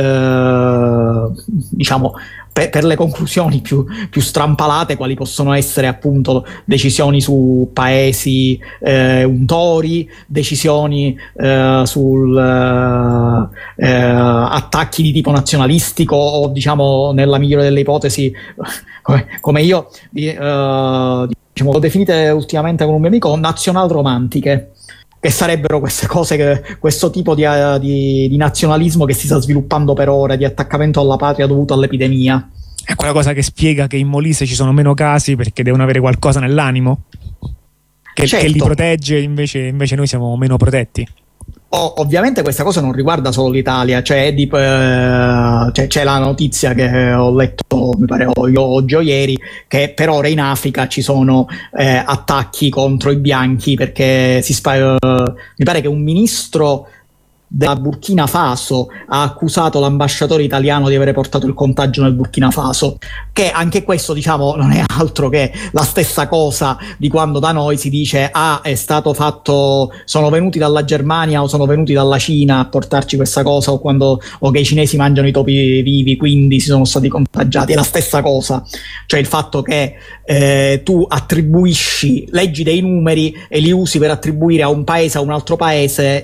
le conclusioni più strampalate, quali possono essere appunto decisioni su paesi untori, decisioni sul attacchi di tipo nazionalistico o, diciamo, nella migliore delle ipotesi, come io l'ho definite ultimamente con un mio amico, nazional-romantiche, che sarebbero queste cose, questo tipo di nazionalismo che si sta sviluppando per ora, di attaccamento alla patria dovuto all'epidemia. È quella cosa che spiega che in Molise ci sono meno casi perché devono avere qualcosa nell'animo che li protegge, invece noi siamo meno protetti. Ovviamente questa cosa non riguarda solo l'Italia, c'è la notizia che ho letto, mi pare oggi o ieri, che per ora in Africa ci sono attacchi contro i bianchi perché mi pare che un ministro della Burkina Faso ha accusato l'ambasciatore italiano di avere portato il contagio nel Burkina Faso, che anche questo, diciamo, non è altro che la stessa cosa di quando da noi si dice è stato fatto, sono venuti dalla Germania o sono venuti dalla Cina a portarci questa cosa, o che i cinesi mangiano i topi vivi, quindi si sono stati contagiati. È la stessa cosa, cioè il fatto che tu leggi dei numeri e li usi per attribuire a un paese, a un altro paese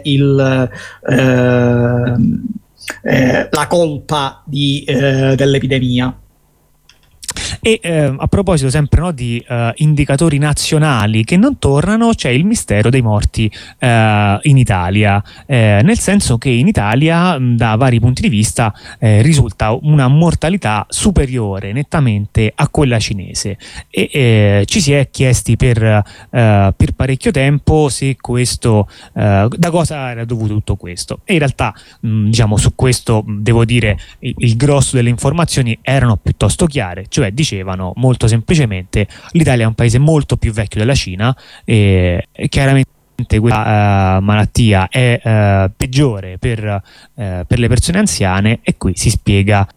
la colpa dell'epidemia. E a proposito sempre di indicatori nazionali che non tornano, c'è il mistero dei morti in Italia, nel senso che in Italia da vari punti di vista risulta una mortalità superiore nettamente a quella cinese, e ci si è chiesti per parecchio tempo se questo da cosa era dovuto tutto questo, e in realtà diciamo su questo devo dire il grosso delle informazioni erano piuttosto chiare, cioè dicevano molto semplicemente l'Italia è un paese molto più vecchio della Cina e chiaramente questa malattia è peggiore per le persone anziane, e qui si spiega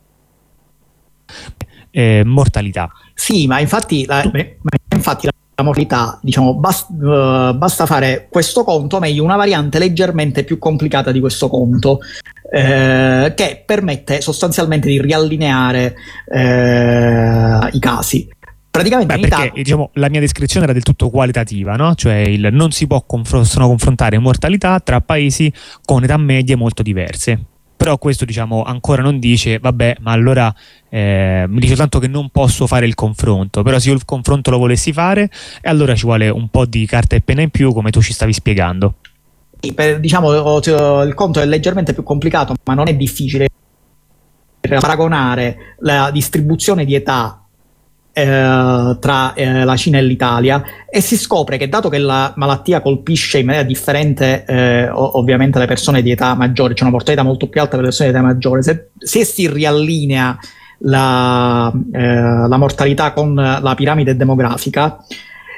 mortalità. Sì, ma infatti la mortalità, diciamo, basta fare questo conto, o meglio una variante leggermente più complicata di questo conto, che permette sostanzialmente di riallineare i casi. Praticamente perché diciamo, la mia descrizione era del tutto qualitativa, no? Cioè non si può confrontare mortalità tra paesi con età medie molto diverse. Però questo, diciamo, ancora non dice vabbè, ma allora mi dice tanto che non posso fare il confronto. Però se io il confronto lo volessi fare, e allora ci vuole un po' di carta e penna in più, come tu ci stavi spiegando. Diciamo, il conto è leggermente più complicato, ma non è difficile paragonare la distribuzione di età tra la Cina e l'Italia, e si scopre che, dato che la malattia colpisce in maniera differente ovviamente le persone di età maggiore, c'è una mortalità molto più alta per le persone di età maggiore, se si riallinea la mortalità con la piramide demografica,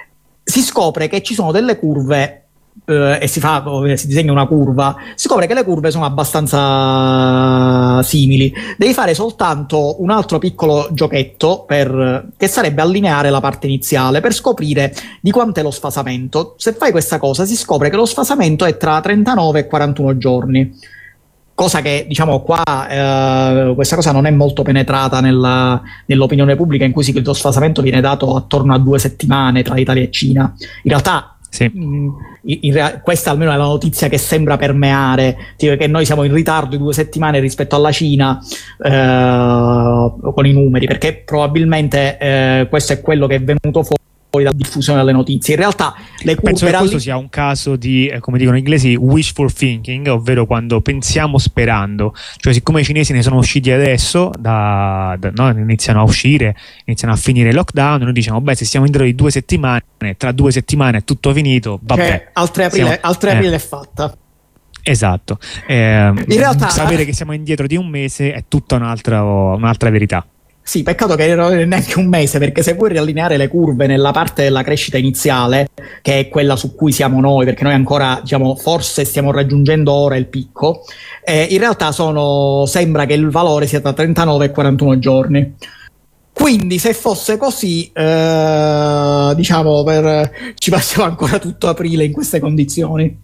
si scopre che ci sono delle curve e si disegna una curva, si scopre che le curve sono abbastanza simili. Devi fare soltanto un altro piccolo giochetto che sarebbe allineare la parte iniziale per scoprire di quant'è lo sfasamento. Se fai questa cosa si scopre che lo sfasamento è tra 39 e 41 giorni. Cosa che, diciamo, qua questa cosa non è molto penetrata nell'opinione pubblica, in cui lo sfasamento viene dato attorno a 2 settimane tra Italia e Cina. In realtà sì. Questa almeno è la notizia che sembra permeare, tipo che noi siamo in ritardo di 2 settimane rispetto alla Cina con i numeri, perché probabilmente questo è quello che è venuto fuori la diffusione delle notizie. In realtà le curve penso che questo sia un caso di, come dicono gli inglesi, wishful thinking, ovvero quando pensiamo sperando. Cioè, siccome i cinesi ne sono usciti adesso, no, iniziano a uscire, iniziano a finire il lockdown, noi diciamo, beh, se siamo indietro di 2 settimane, tra 2 settimane è tutto finito, vabbè. Al 3 aprile è fatta. Esatto. In realtà sapere che siamo indietro di un mese è tutta un'altra verità. Sì, peccato che non è neanche un mese, perché se vuoi riallineare le curve nella parte della crescita iniziale, che è quella su cui siamo noi, perché noi ancora, diciamo, forse stiamo raggiungendo ora il picco, in realtà sembra che il valore sia tra 39 e 41 giorni. Quindi se fosse così, diciamo, ci passiamo ancora tutto aprile in queste condizioni.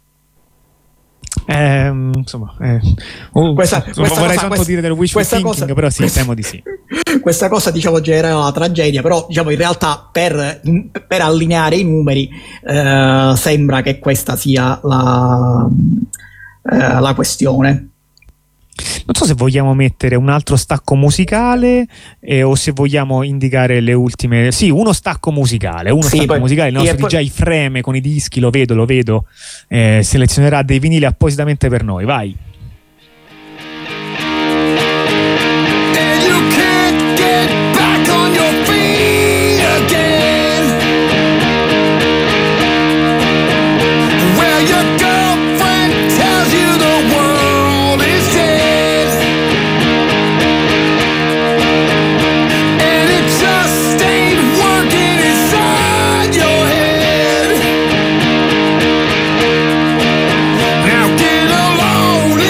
Insomma, vorrei tanto dire del wishful thinking, però sì, temo di sì. Questa cosa, diciamo, genera una tragedia, però, diciamo, in realtà per allineare i numeri sembra che questa sia la questione. Non so se vogliamo mettere un altro stacco musicale o se vogliamo indicare le ultime. Sì, uno stacco musicale. Il nostro DJ freme con i dischi, lo vedo. Selezionerà dei vinili appositamente per noi. Vai. Now get alone.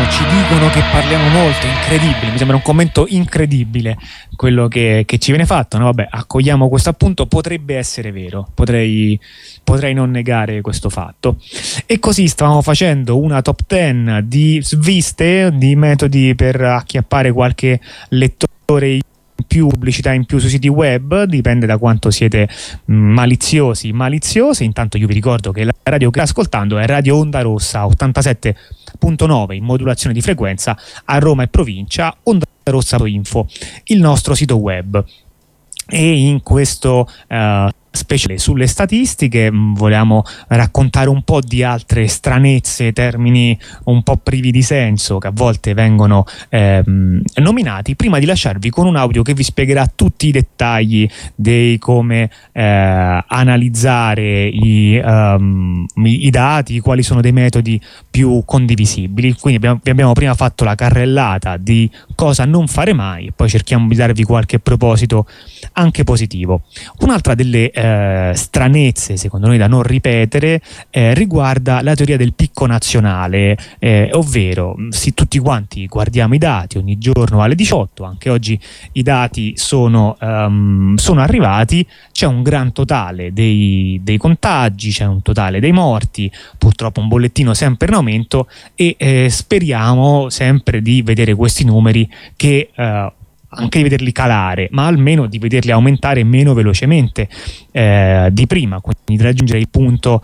ci dicono che parliamo molto, incredibile, mi sembra un commento incredibile quello che ci viene fatto, no? Vabbè, accogliamo questo appunto, potrebbe essere vero, potrei non negare questo fatto. E così stavamo facendo una top 10 di sviste, di metodi per acchiappare qualche lettore in più, pubblicità in più sui siti web, dipende da quanto siete maliziose. Intanto io vi ricordo che la radio che state ascoltando è Radio Onda Rossa 87.9 in modulazione di frequenza a Roma e provincia, ondarossa.info, il nostro sito web. E in questo speciale sulle statistiche vogliamo raccontare un po' di altre stranezze, termini un po' privi di senso che a volte vengono nominati, prima di lasciarvi con un audio che vi spiegherà tutti i dettagli di come analizzare i dati, quali sono dei metodi più condivisibili. Quindi vi abbiamo prima fatto la carrellata di cosa non fare mai e poi cerchiamo di darvi qualche proposito anche positivo. Un'altra delle stranezze, secondo noi, da non ripetere riguarda la teoria del picco nazionale, ovvero tutti quanti guardiamo i dati ogni giorno alle 18, anche oggi i dati sono arrivati, c'è un gran totale dei contagi, c'è un totale dei morti, purtroppo un bollettino sempre in aumento e speriamo sempre di vedere questi numeri che anche di vederli calare, ma almeno di vederli aumentare meno velocemente di prima, quindi di raggiungere il punto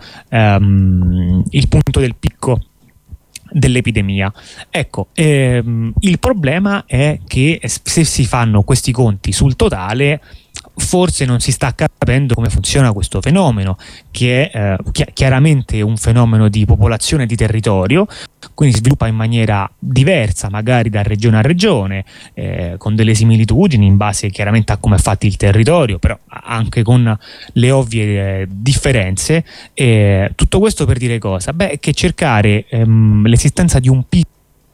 del picco dell'epidemia. Ecco, il problema è che se si fanno questi conti sul totale, forse non si sta capendo come funziona questo fenomeno, che è chiaramente un fenomeno di popolazione di territorio, quindi si sviluppa in maniera diversa magari da regione a regione, con delle similitudini in base chiaramente a come è fatto il territorio, però anche con le ovvie differenze. Tutto questo per dire cosa? Beh, che cercare l'esistenza di un picco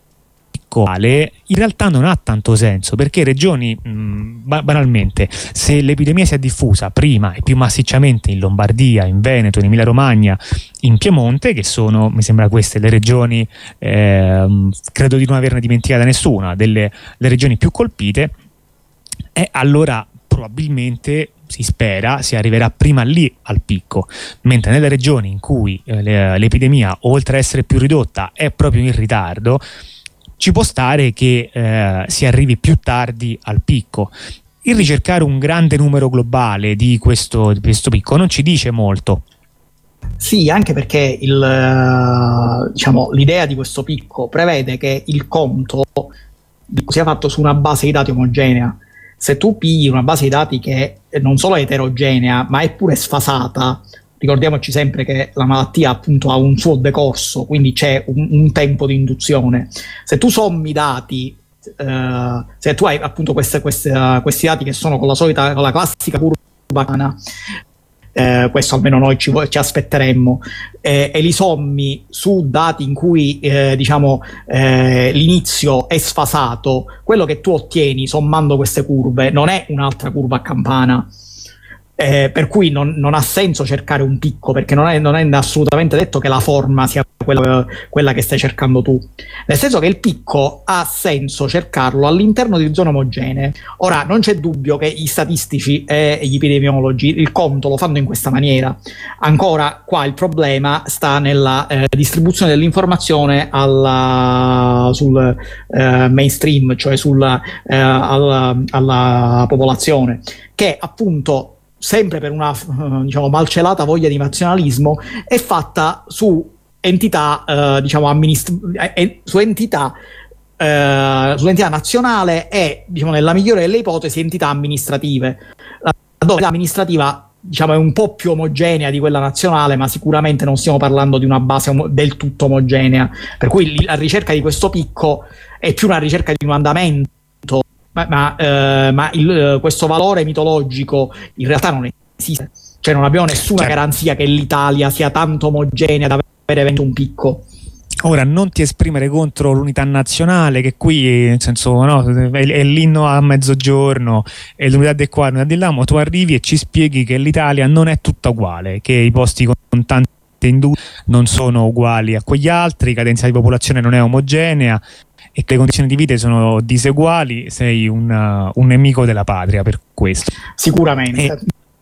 in realtà non ha tanto senso, perché regioni, banalmente, se l'epidemia si è diffusa prima e più massicciamente in Lombardia, in Veneto, in Emilia Romagna, in Piemonte, che sono, mi sembra, queste le regioni, credo di non averne dimenticata nessuna, le regioni più colpite, allora probabilmente si spera si arriverà prima lì al picco, mentre nelle regioni in cui l'epidemia, oltre a essere più ridotta, è proprio in ritardo, ci può stare che si arrivi più tardi al picco. Il ricercare un grande numero globale di questo picco non ci dice molto. Sì, anche perché l'idea di questo picco prevede che il conto sia fatto su una base di dati omogenea. Se tu pigli una base di dati che non solo è eterogenea, ma è pure sfasata, ricordiamoci sempre che la malattia appunto ha un suo decorso, quindi c'è un tempo di induzione. Se tu sommi dati, se tu hai appunto questi dati che sono con la classica curva cana, questo almeno noi ci aspetteremmo, e li sommi su dati in cui l'inizio è sfasato, quello che tu ottieni sommando queste curve non è un'altra curva a campana. Per cui non ha senso cercare un picco, perché non è assolutamente detto che la forma sia quella che stai cercando tu, nel senso che il picco ha senso cercarlo all'interno di zone omogenee. Ora, non c'è dubbio che gli statistici e gli epidemiologi il conto lo fanno in questa maniera. Ancora qua il problema sta nella distribuzione dell'informazione sul mainstream, cioè alla popolazione, che appunto, sempre per una malcelata voglia di nazionalismo, è fatta su entità su entità nazionale e, nella migliore delle ipotesi, entità amministrative, dove l'amministrativa è un po' più omogenea di quella nazionale, ma sicuramente non stiamo parlando di una base del tutto omogenea, per cui la ricerca di questo picco è più una ricerca di un andamento. Ma questo valore mitologico in realtà non esiste, cioè non abbiamo nessuna garanzia che l'Italia sia tanto omogenea da avere un picco. Ora, non ti esprimere contro l'unità nazionale, che qui nel senso, no, è l'inno a mezzogiorno, e l'unità di qua, l'unità di là, ma tu arrivi e ci spieghi che l'Italia non è tutta uguale, che i posti con tanti mette in dubbio, non sono uguali a quegli altri, cadenza di popolazione non è omogenea e che le condizioni di vita sono diseguali, sei un nemico della patria per questo. Sicuramente.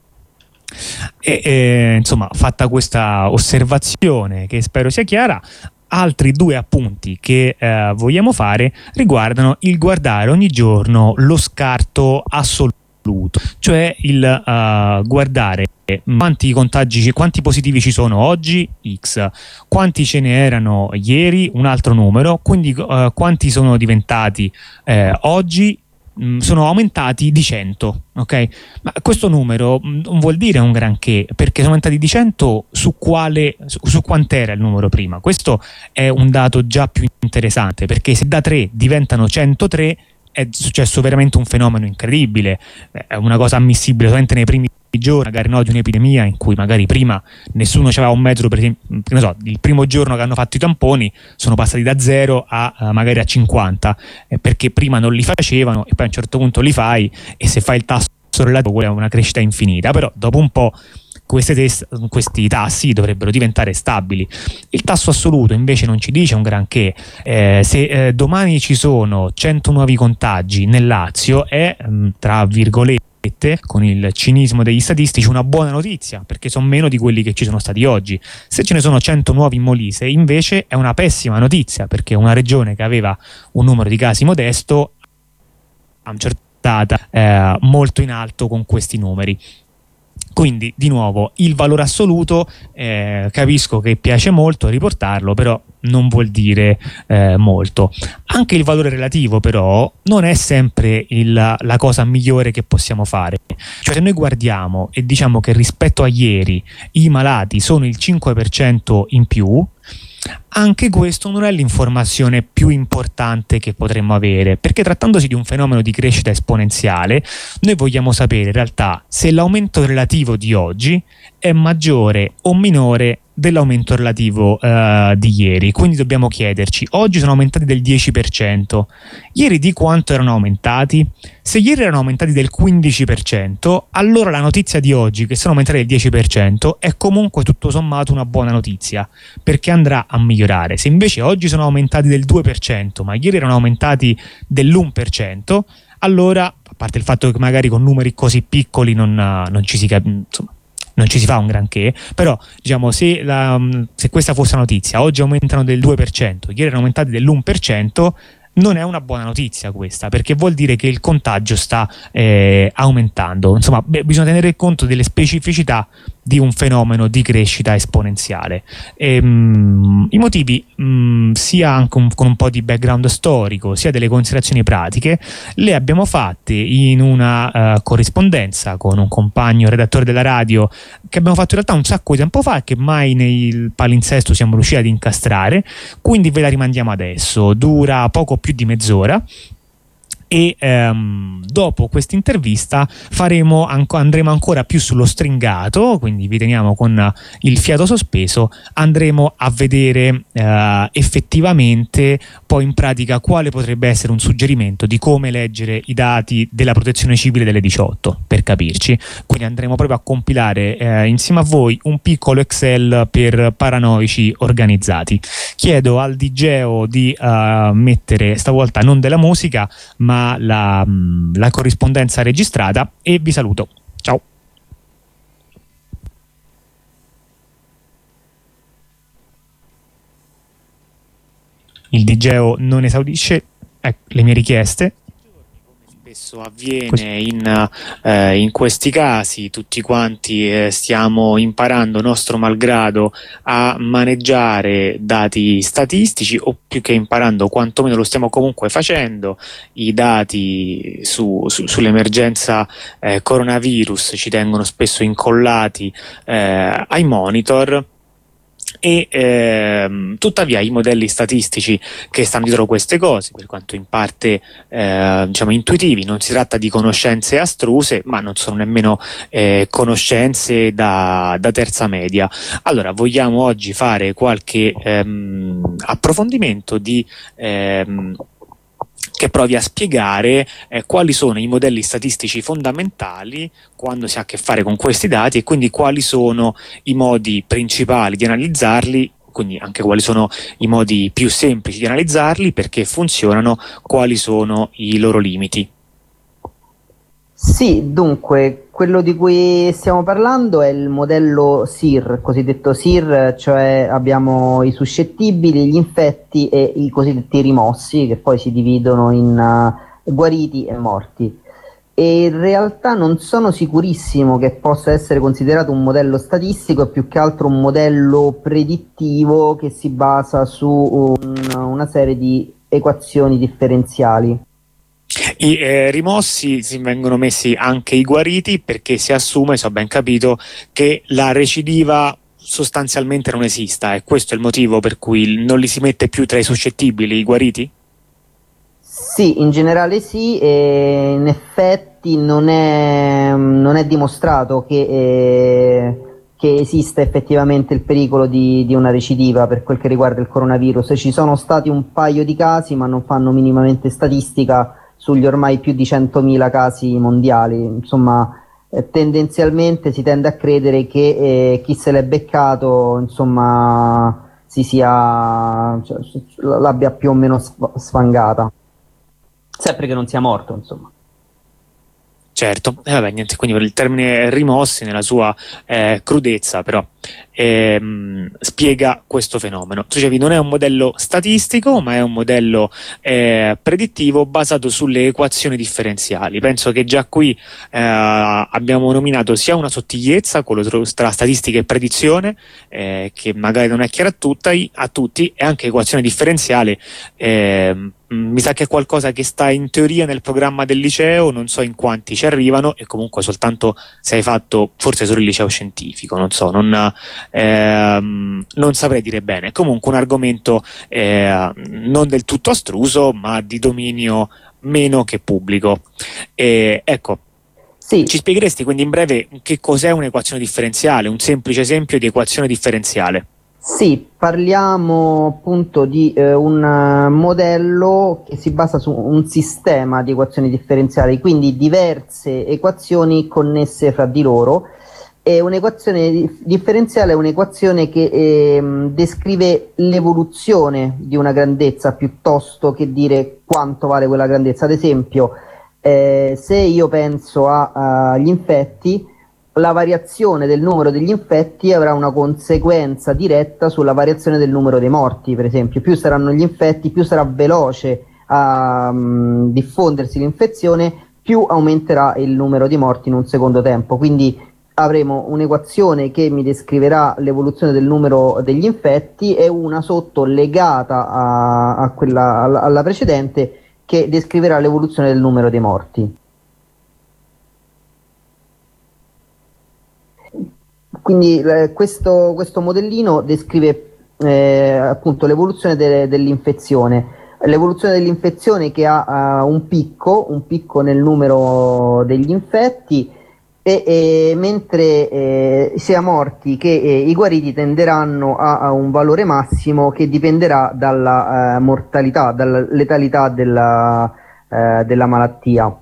Insomma, fatta questa osservazione che spero sia chiara, altri due appunti che vogliamo fare riguardano il guardare ogni giorno lo scarto assoluto, cioè il guardare quanti contagi, quanti positivi ci sono oggi, X, quanti ce ne erano ieri, un altro numero, quindi quanti sono diventati oggi, sono aumentati di 100, ok? Ma questo numero non vuol dire un granché, perché sono aumentati di 100 su quant'era il numero prima. Questo è un dato già più interessante, perché se da 3 diventano 103 è successo veramente un fenomeno incredibile, è una cosa ammissibile solamente nei primi giorni, magari no, di un'epidemia in cui magari prima nessuno aveva un mezzo, per esempio, non so, il primo giorno che hanno fatto i tamponi sono passati da 0 a magari a 50, perché prima non li facevano e poi a un certo punto li fai, e se fai il tasso relativo quella è una crescita infinita, però dopo un po' questi tassi dovrebbero diventare stabili. Il tasso assoluto invece non ci dice un granché. Se domani ci sono 100 nuovi contagi nel Lazio è, tra virgolette, con il cinismo degli statistici, una buona notizia, perché sono meno di quelli che ci sono stati oggi. Se ce ne sono 100 nuovi in Molise invece è una pessima notizia, perché una regione che aveva un numero di casi modesto a un certo punto molto in alto con questi numeri. Quindi di nuovo il valore assoluto, capisco che piace molto riportarlo, però non vuol dire molto. Anche il valore relativo però non è sempre la cosa migliore che possiamo fare. Cioè, se noi guardiamo e diciamo che rispetto a ieri i malati sono il 5% in più, anche questo non è l'informazione più importante che potremmo avere, perché trattandosi di un fenomeno di crescita esponenziale, noi vogliamo sapere in realtà se l'aumento relativo di oggi è maggiore o minore dell'aumento relativo di ieri. Quindi dobbiamo chiederci: oggi sono aumentati del 10%, ieri di quanto erano aumentati? Se ieri erano aumentati del 15%, allora la notizia di oggi che sono aumentati del 10% è comunque tutto sommato una buona notizia, perché andrà a migliorare. Se invece oggi sono aumentati del 2%, ma ieri erano aumentati dell'1%, allora, a parte il fatto che magari con numeri così piccoli non ci si insomma, non ci si fa un granché, però diciamo se questa fosse la notizia, oggi aumentano del 2%, ieri erano aumentati dell'1%, non è una buona notizia questa, perché vuol dire che il contagio sta aumentando. Insomma, bisogna tenere conto delle specificità di un fenomeno di crescita esponenziale. I motivi, sia anche con un po' di background storico, sia delle considerazioni pratiche, le abbiamo fatte in una corrispondenza con un compagno redattore della radio che abbiamo fatto in realtà un sacco di tempo fa e che mai nel palinsesto siamo riusciti ad incastrare, quindi ve la rimandiamo adesso. Dura poco più di mezz'ora. E dopo questa intervista andremo ancora più sullo stringato, quindi vi teniamo con il fiato sospeso, andremo a vedere effettivamente poi in pratica quale potrebbe essere un suggerimento di come leggere i dati della protezione civile delle 18, per capirci. Quindi andremo proprio a compilare insieme a voi un piccolo Excel per paranoici organizzati. Chiedo al DJ di mettere stavolta non della musica ma la corrispondenza registrata, e vi saluto. Ciao. Il DJ non esaudisce le mie richieste. Spesso avviene in questi casi, tutti quanti stiamo imparando nostro malgrado a maneggiare dati statistici, o più che imparando quantomeno lo stiamo comunque facendo. I dati sull'emergenza coronavirus ci tengono spesso incollati ai monitor, e tuttavia i modelli statistici che stanno dietro queste cose, per quanto in parte diciamo intuitivi, non si tratta di conoscenze astruse, ma non sono nemmeno conoscenze da terza media. Allora, vogliamo oggi fare qualche approfondimento di che provi a spiegare quali sono i modelli statistici fondamentali quando si ha a che fare con questi dati, e quindi quali sono i modi principali di analizzarli, quindi anche quali sono i modi più semplici di analizzarli, perché funzionano, quali sono i loro limiti. Sì, dunque, quello di cui stiamo parlando è il modello SIR, cosiddetto SIR, cioè abbiamo i suscettibili, gli infetti e i cosiddetti rimossi, che poi si dividono in guariti e morti. E in realtà non sono sicurissimo che possa essere considerato un modello statistico, è più che altro un modello predittivo che si basa su una serie di equazioni differenziali. I rimossi si vengono messi anche i guariti, perché si assume, se ho ben capito, che la recidiva sostanzialmente non esista, e questo è il motivo per cui non li si mette più tra i suscettibili, i guariti? Sì, in generale sì, e in effetti non è dimostrato che esista effettivamente il pericolo di una recidiva per quel che riguarda il coronavirus. Ci sono stati un paio di casi, ma non fanno minimamente statistica sugli ormai più di 100.000 casi mondiali. Insomma, tendenzialmente si tende a credere che chi se l'è beccato, insomma, l'abbia più o meno sfangata. Sempre che non sia morto, insomma. Certo, vabbè, niente, quindi per il termine rimossi nella sua crudezza, però spiega questo fenomeno. Tu dicevi, non è un modello statistico, ma è un modello predittivo basato sulle equazioni differenziali. Penso che già qui abbiamo nominato sia una sottigliezza, quello tra statistica e predizione, che magari non è chiara a tutti, e anche equazione differenziale. Mi sa che è qualcosa che sta in teoria nel programma del liceo, non so in quanti ci arrivano, e comunque soltanto se hai fatto, forse solo il liceo scientifico, non so, non saprei dire bene. Comunque un argomento non del tutto astruso, ma di dominio meno che pubblico. Ecco, sì. Ci spiegheresti quindi in breve che cos'è un'equazione differenziale, un semplice esempio di equazione differenziale? Sì, parliamo appunto di un modello che si basa su un sistema di equazioni differenziali, quindi diverse equazioni connesse fra di loro. E un'equazione differenziale è un'equazione che descrive l'evoluzione di una grandezza piuttosto che dire quanto vale quella grandezza. Ad esempio, se io penso agli infetti, la variazione del numero degli infetti avrà una conseguenza diretta sulla variazione del numero dei morti. Per esempio, più saranno gli infetti, più sarà veloce a diffondersi l'infezione, più aumenterà il numero di morti in un secondo tempo. Quindi avremo un'equazione che mi descriverà l'evoluzione del numero degli infetti e una sotto legata alla precedente che descriverà l'evoluzione del numero dei morti. Quindi questo modellino descrive appunto l'evoluzione dell'infezione. L'evoluzione dell'infezione che ha un picco nel numero degli infetti, e mentre sia morti che i guariti tenderanno a un valore massimo che dipenderà dalla mortalità, dalla letalità della malattia.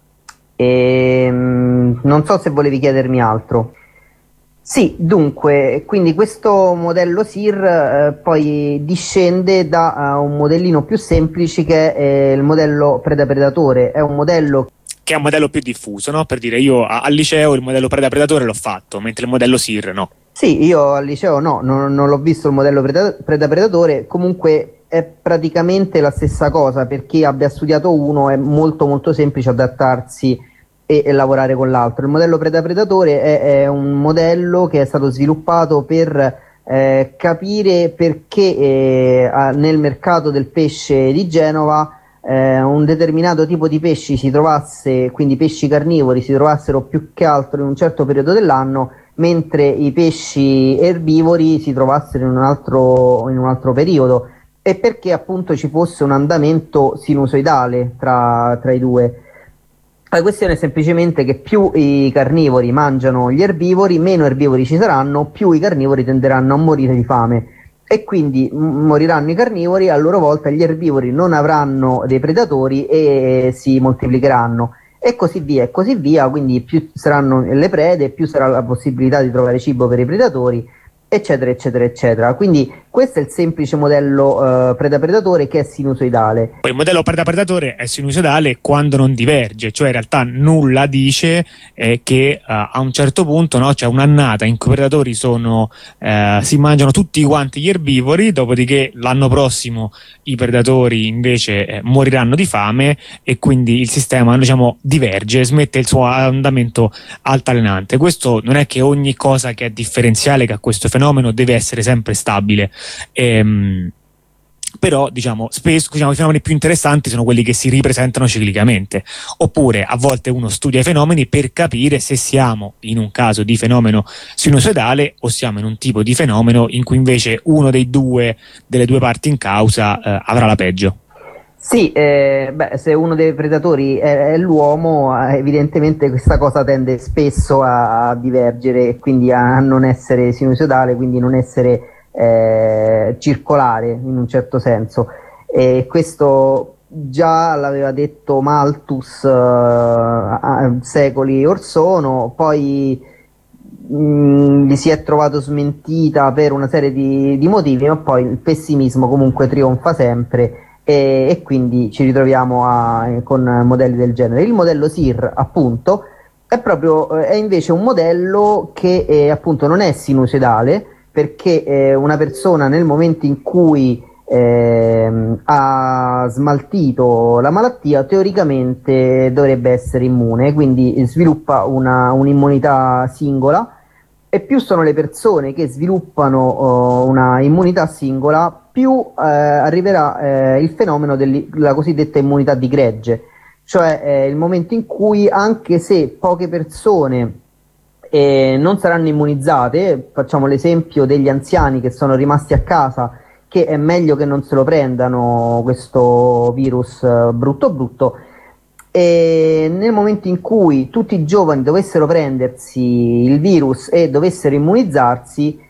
Non so se volevi chiedermi altro. Sì, dunque, quindi questo modello SIR poi discende da un modellino più semplice che è il modello preda-predatore. È un modello che è un modello più diffuso, no? Per dire, io al liceo il modello preda-predatore l'ho fatto, mentre il modello SIR no. Sì, io al liceo non l'ho visto il modello preda-predatore, comunque è praticamente la stessa cosa. Per chi abbia studiato uno è molto molto semplice adattarsi e lavorare con l'altro. Il modello preda-predatore è un modello che è stato sviluppato per capire perché nel mercato del pesce di Genova un determinato tipo di pesci si trovasse, quindi pesci carnivori, si trovassero più che altro in un certo periodo dell'anno, mentre i pesci erbivori si trovassero in un altro periodo, e perché appunto ci fosse un andamento sinusoidale tra i due. La questione è semplicemente che più i carnivori mangiano gli erbivori, meno erbivori ci saranno, più i carnivori tenderanno a morire di fame. e quindi moriranno i carnivori, a loro volta gli erbivori non avranno dei predatori e si moltiplicheranno, e così via, quindi più saranno le prede, più sarà la possibilità di trovare cibo per i predatori, eccetera eccetera eccetera. Quindi questo è il semplice modello preda-predatore, che è sinusoidale. Poi il modello preda-predatore è sinusoidale quando non diverge, cioè in realtà nulla dice che a un certo punto, no, c'è un'annata in cui i predatori si mangiano tutti quanti gli erbivori, dopodiché l'anno prossimo i predatori invece moriranno di fame, e quindi il sistema, diciamo, diverge, smette il suo andamento altalenante. Questo non è che ogni cosa che è differenziale, che ha questo fenomeno, deve essere sempre stabile. Però spesso i fenomeni più interessanti sono quelli che si ripresentano ciclicamente, oppure a volte uno studia i fenomeni per capire se siamo in un caso di fenomeno sinusoidale o siamo in un tipo di fenomeno in cui invece uno delle due parti in causa avrà la peggio. Sì, se uno dei predatori è l'uomo, evidentemente questa cosa tende spesso a divergere e quindi a non essere sinusoidale, quindi non essere circolare in un certo senso. E questo già l'aveva detto Malthus secoli or sono, poi gli si è trovato smentita per una serie di motivi, ma poi il pessimismo comunque trionfa sempre. E quindi ci ritroviamo con modelli del genere. Il modello SIR, appunto, è invece un modello che appunto non è sinusoidale, perché una persona nel momento in cui ha smaltito la malattia teoricamente dovrebbe essere immune, quindi sviluppa un'immunità singola, e più sono le persone che sviluppano una immunità singola, più arriverà il fenomeno della cosiddetta immunità di gregge, cioè il momento in cui, anche se poche persone non saranno immunizzate, facciamo l'esempio degli anziani che sono rimasti a casa, che è meglio che non se lo prendano questo virus brutto, e nel momento in cui tutti i giovani dovessero prendersi il virus e dovessero immunizzarsi,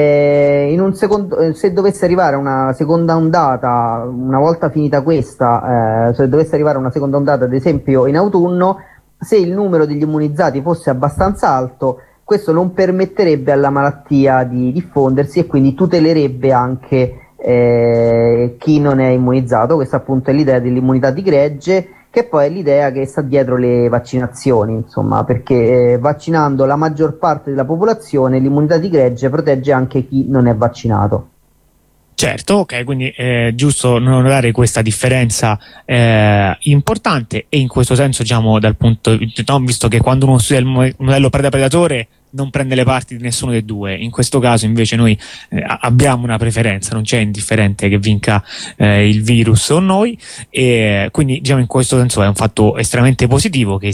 se dovesse arrivare una seconda ondata, una volta finita questa, se dovesse arrivare una seconda ondata, ad esempio in autunno, se il numero degli immunizzati fosse abbastanza alto, questo non permetterebbe alla malattia di diffondersi e quindi tutelerebbe anche chi non è immunizzato. Questa appunto è l'idea dell'immunità di gregge, che poi è l'idea che sta dietro le vaccinazioni, insomma, perché vaccinando la maggior parte della popolazione, l'immunità di gregge protegge anche chi non è vaccinato. Certo, ok, quindi è giusto notare questa differenza importante, e in questo senso, diciamo, dal punto visto che quando uno studia il modello preda-predatore non prende le parti di nessuno dei due, in questo caso invece noi abbiamo una preferenza, non c'è indifferente che vinca il virus o noi, e quindi diciamo in questo senso è un fatto estremamente positivo che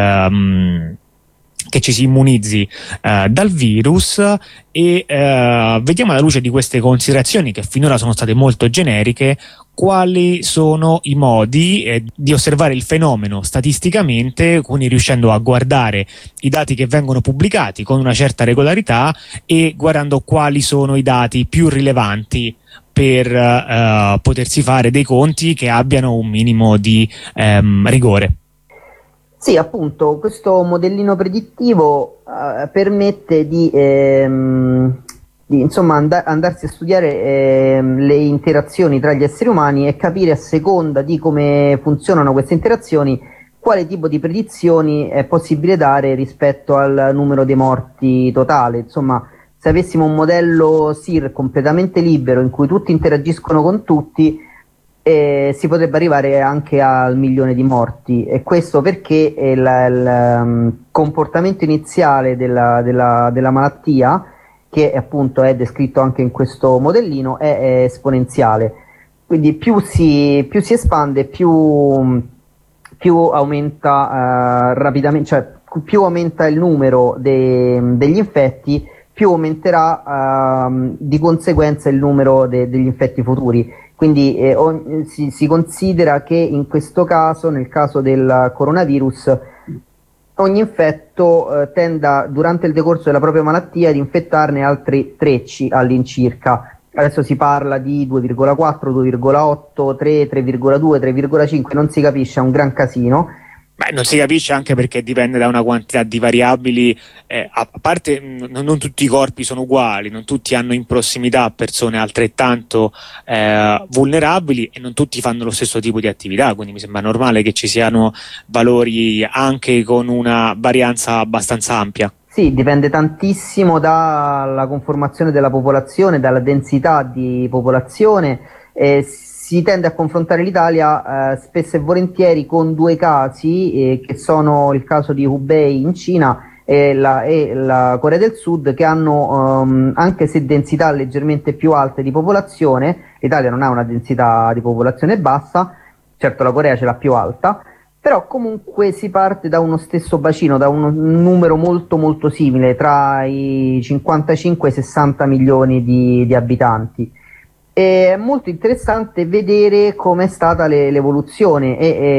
ci si immunizzi dal virus. E vediamo, alla luce di queste considerazioni che finora sono state molto generiche, quali sono i modi di osservare il fenomeno statisticamente, quindi riuscendo a guardare i dati che vengono pubblicati con una certa regolarità e guardando quali sono i dati più rilevanti per potersi fare dei conti che abbiano un minimo di rigore. Sì, appunto, questo modellino predittivo permette di insomma andarsi a studiare le interazioni tra gli esseri umani e capire, a seconda di come funzionano queste interazioni, quale tipo di predizioni è possibile dare rispetto al numero dei morti totale. Insomma, se avessimo un modello SIR completamente libero in cui tutti interagiscono con tutti, si potrebbe arrivare anche al 1.000.000 di morti, e questo perché il comportamento iniziale della malattia, che appunto è descritto anche in questo modellino, è esponenziale. Quindi più si espande, più aumenta rapidamente, cioè più aumenta il numero degli infetti, più aumenterà di conseguenza il numero degli infetti futuri. Quindi si considera che in questo caso, nel caso del coronavirus, ogni infetto tenda durante il decorso della propria malattia ad infettarne altri 3 all'incirca, adesso si parla di 2,4, 2,8, 3, 3,2, 3,5, non si capisce, è un gran casino. Beh, non si capisce anche perché dipende da una quantità di variabili, a parte non tutti i corpi sono uguali, non tutti hanno in prossimità persone altrettanto vulnerabili e non tutti fanno lo stesso tipo di attività, quindi mi sembra normale che ci siano valori anche con una varianza abbastanza ampia. Sì, dipende tantissimo dalla conformazione della popolazione, dalla densità di popolazione. Si tende a confrontare l'Italia spesso e volentieri con due casi, che sono il caso di Hubei in Cina e la Corea del Sud, che hanno, anche se densità leggermente più alte di popolazione, l'Italia non ha una densità di popolazione bassa, certo la Corea ce l'ha più alta, però comunque si parte da uno stesso bacino, da un numero molto molto simile, tra i 55 e i 60 milioni di abitanti. È molto interessante vedere com'è stata l'evoluzione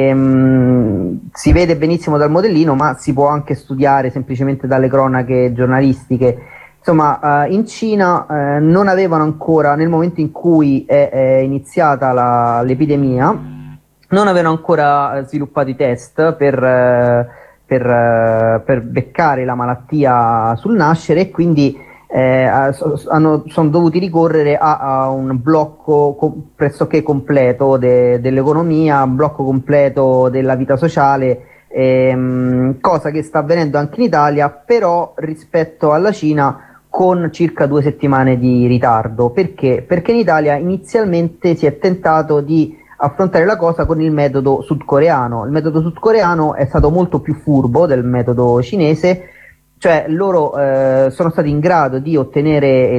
si vede benissimo dal modellino, ma si può anche studiare semplicemente dalle cronache giornalistiche. Insomma, in Cina non avevano ancora, nel momento in cui è iniziata l'epidemia, non avevano ancora sviluppato i test per beccare la malattia sul nascere, e quindi sono dovuti ricorrere a un blocco pressoché completo dell'economia, un blocco completo della vita sociale, cosa che sta avvenendo anche in Italia, però rispetto alla Cina con circa 2 settimane di ritardo. Perché? Perché in Italia inizialmente si è tentato di affrontare la cosa con il metodo sudcoreano. Il metodo sudcoreano è stato molto più furbo del metodo cinese, cioè loro sono stati in grado di ottenere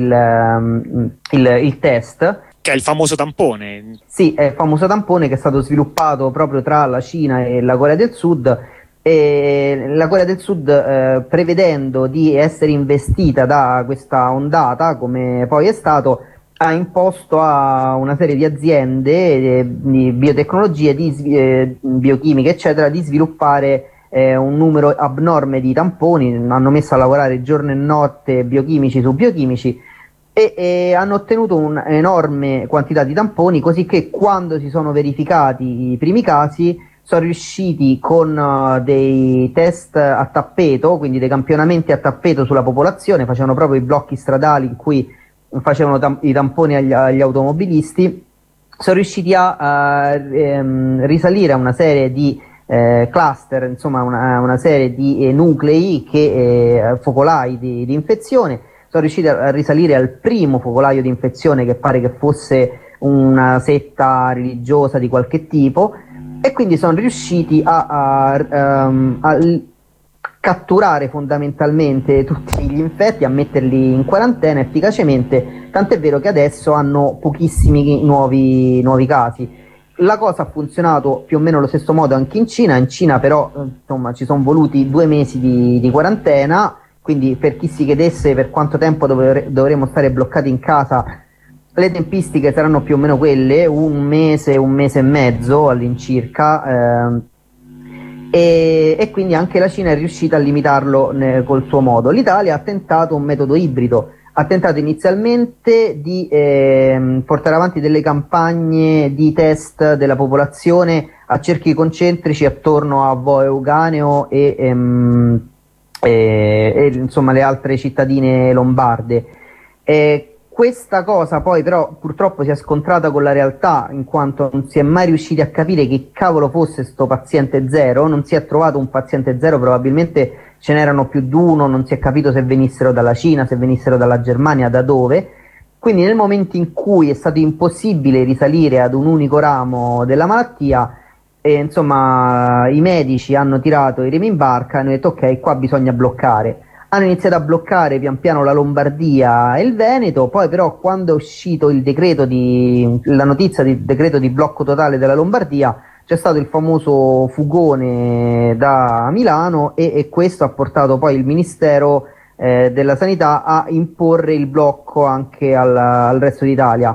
il test, che è il famoso tampone. Sì, è il famoso tampone che è stato sviluppato proprio tra la Cina e la Corea del Sud, e la Corea del Sud, prevedendo di essere investita da questa ondata, come poi è stato, ha imposto a una serie di aziende di biotecnologie, biochimiche eccetera, di sviluppare un numero abnorme di tamponi. Hanno messo a lavorare giorno e notte biochimici su biochimici e hanno ottenuto un'enorme quantità di tamponi, così che quando si sono verificati i primi casi sono riusciti con dei test a tappeto, quindi dei campionamenti a tappeto sulla popolazione, facevano proprio i blocchi stradali in cui facevano i tamponi agli automobilisti, sono riusciti a risalire a una serie di cluster, insomma una serie di nuclei, focolai di infezione. Sono riusciti a risalire al primo focolaio di infezione, che pare che fosse una setta religiosa di qualche tipo, e quindi sono riusciti a catturare fondamentalmente tutti gli infetti, a metterli in quarantena efficacemente, tant'è vero che adesso hanno pochissimi nuovi casi. La cosa ha funzionato più o meno allo stesso modo anche in Cina. In Cina però insomma ci sono voluti 2 mesi di quarantena, quindi per chi si chiedesse per quanto tempo dovremo stare bloccati in casa, le tempistiche saranno più o meno quelle, 1 mese, 1 mese e mezzo all'incirca, e quindi anche la Cina è riuscita a limitarlo col suo modo. L'Italia ha tentato un metodo ibrido. Ha tentato inizialmente di portare avanti delle campagne di test della popolazione a cerchi concentrici attorno a Vo Euganeo e insomma le altre cittadine lombarde. Questa cosa poi però purtroppo si è scontrata con la realtà, in quanto non si è mai riusciti a capire che cavolo fosse sto paziente zero, non si è trovato un paziente zero, probabilmente ce n'erano più di uno, non si è capito se venissero dalla Cina, se venissero dalla Germania, da dove. Quindi nel momento in cui è stato impossibile risalire ad un unico ramo della malattia, insomma i medici hanno tirato i remi in barca e hanno detto ok, qua bisogna bloccare. Hanno iniziato a bloccare pian piano la Lombardia e il Veneto, poi però quando è uscito la notizia del decreto di blocco totale della Lombardia, c'è stato il famoso fugone da Milano e questo ha portato poi il Ministero della Sanità a imporre il blocco anche al resto d'Italia.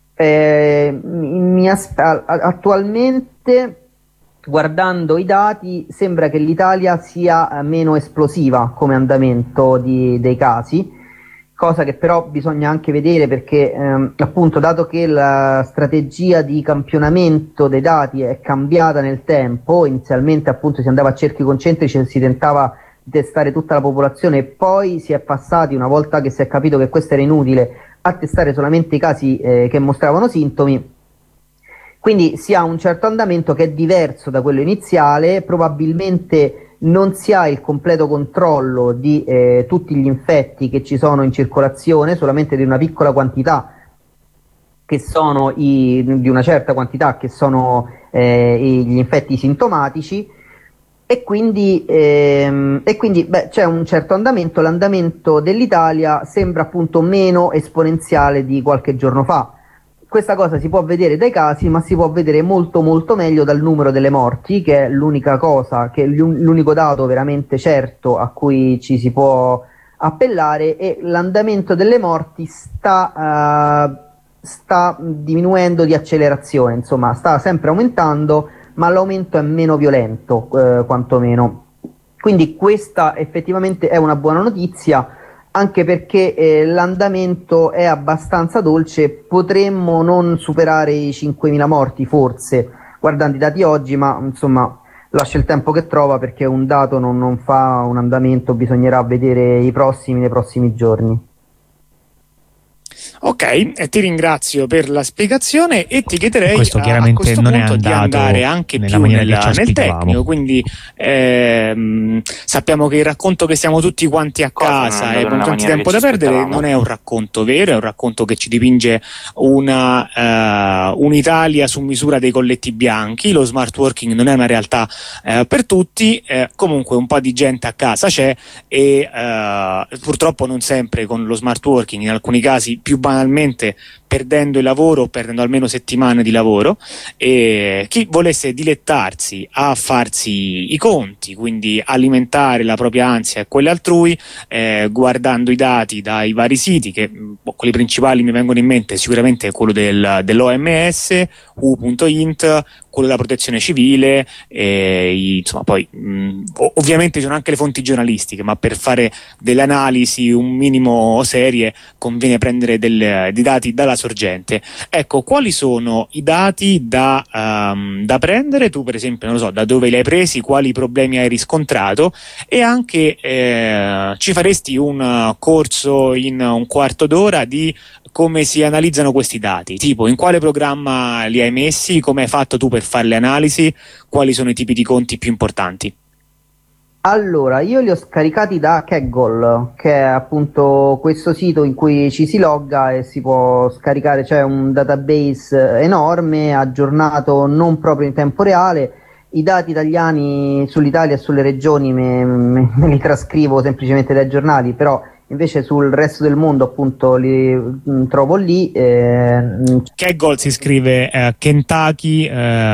Attualmente, guardando i dati, sembra che l'Italia sia meno esplosiva come andamento dei casi, cosa che però bisogna anche vedere perché appunto dato che la strategia di campionamento dei dati è cambiata nel tempo, inizialmente appunto si andava a cerchi concentrici e si tentava di testare tutta la popolazione e poi si è passati, una volta che si è capito che questo era inutile, a testare solamente i casi che mostravano sintomi. Quindi si ha un certo andamento che è diverso da quello iniziale, probabilmente non si ha il completo controllo di tutti gli infetti che ci sono in circolazione, solamente di una piccola quantità che sono di una certa quantità che sono gli infetti sintomatici e quindi c'è un certo andamento. L'andamento dell'Italia sembra appunto meno esponenziale di qualche giorno fa. Questa cosa si può vedere dai casi, ma si può vedere molto molto meglio dal numero delle morti, che è l'unica cosa, che è l'unico dato veramente certo a cui ci si può appellare, e l'andamento delle morti sta diminuendo di accelerazione, insomma sta sempre aumentando, ma l'aumento è meno violento quantomeno. Quindi questa effettivamente è una buona notizia, anche perché l'andamento è abbastanza dolce, potremmo non superare i 5.000 morti forse, guardando i dati oggi, ma insomma lascia il tempo che trova, perché un dato non fa un andamento, bisognerà vedere nei prossimi giorni. Ok, e ti ringrazio per la spiegazione e ti chiederei questo a questo non punto è di andare anche più nel tecnico, quindi sappiamo che il racconto che siamo tutti quanti a casa e non tanto tempo da perdere non è un racconto vero, è un racconto che ci dipinge un'Italia su misura dei colletti bianchi. Lo smart working non è una realtà per tutti, comunque un po' di gente a casa c'è e purtroppo non sempre con lo smart working, in alcuni casi più banalmente perdendo il lavoro, perdendo almeno settimane di lavoro, e chi volesse dilettarsi a farsi i conti, quindi alimentare la propria ansia e quelle altrui, guardando i dati dai vari siti, che quelli principali mi vengono in mente sicuramente quello dell'OMS, U.int, quello della protezione civile, insomma poi ovviamente ci sono anche le fonti giornalistiche, ma per fare delle analisi un minimo serie conviene prendere dei dati dalla sorgente. Ecco, quali sono i dati da prendere? Tu per esempio, non lo so, da dove li hai presi, quali problemi hai riscontrato, e anche ci faresti un corso in un quarto d'ora di come si analizzano questi dati, tipo in quale programma li hai messi, come hai fatto tu per fare le analisi, quali sono i tipi di conti più importanti? Allora, io li ho scaricati da Kaggle, che è appunto questo sito in cui ci si logga e si può scaricare, c'è un database enorme, aggiornato non proprio in tempo reale. I dati italiani sull'Italia e sulle regioni me li trascrivo semplicemente dai giornali, però invece sul resto del mondo appunto li trovo lì. Kaggle si scrive Kentucky,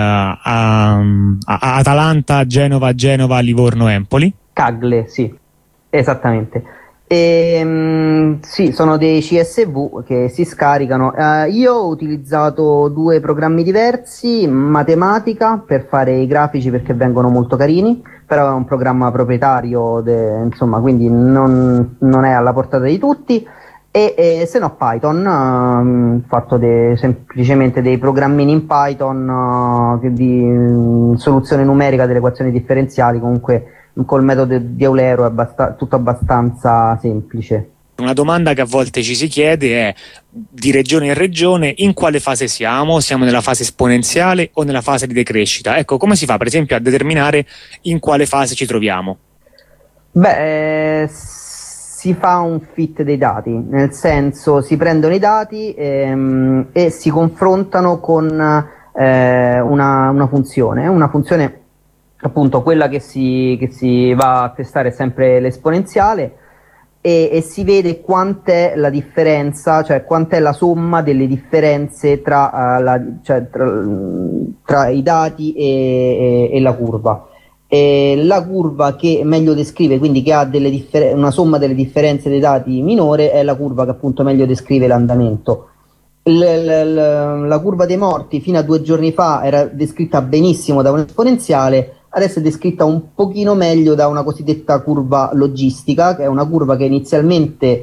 Atalanta, Genova, Livorno, Empoli. Kaggle, sì, esattamente. Sì, sono dei CSV che si scaricano. Io ho utilizzato due programmi diversi, Matematica per fare i grafici perché vengono molto carini, però è un programma proprietario, insomma, quindi non è alla portata di tutti, e se no Python, ho fatto semplicemente dei programmini in Python di soluzione numerica delle equazioni differenziali, comunque col metodo di Eulero è tutto abbastanza semplice. Una domanda che a volte ci si chiede è: di regione in regione in quale fase siamo? Siamo nella fase esponenziale o nella fase di decrescita? Ecco, come si fa per esempio a determinare in quale fase ci troviamo? Beh, si fa un fit dei dati, nel senso si prendono i dati e si confrontano con una funzione appunto quella che si va a testare è sempre l'esponenziale, e si vede quant'è la differenza, cioè quant'è la somma delle differenze tra i dati e la curva. La curva che meglio descrive, quindi che ha una somma delle differenze dei dati minore, è la curva che appunto meglio descrive l'andamento. La curva dei morti fino a 2 giorni fa era descritta benissimo da un esponenziale, adesso è descritta un pochino meglio da una cosiddetta curva logistica, che è una curva che inizialmente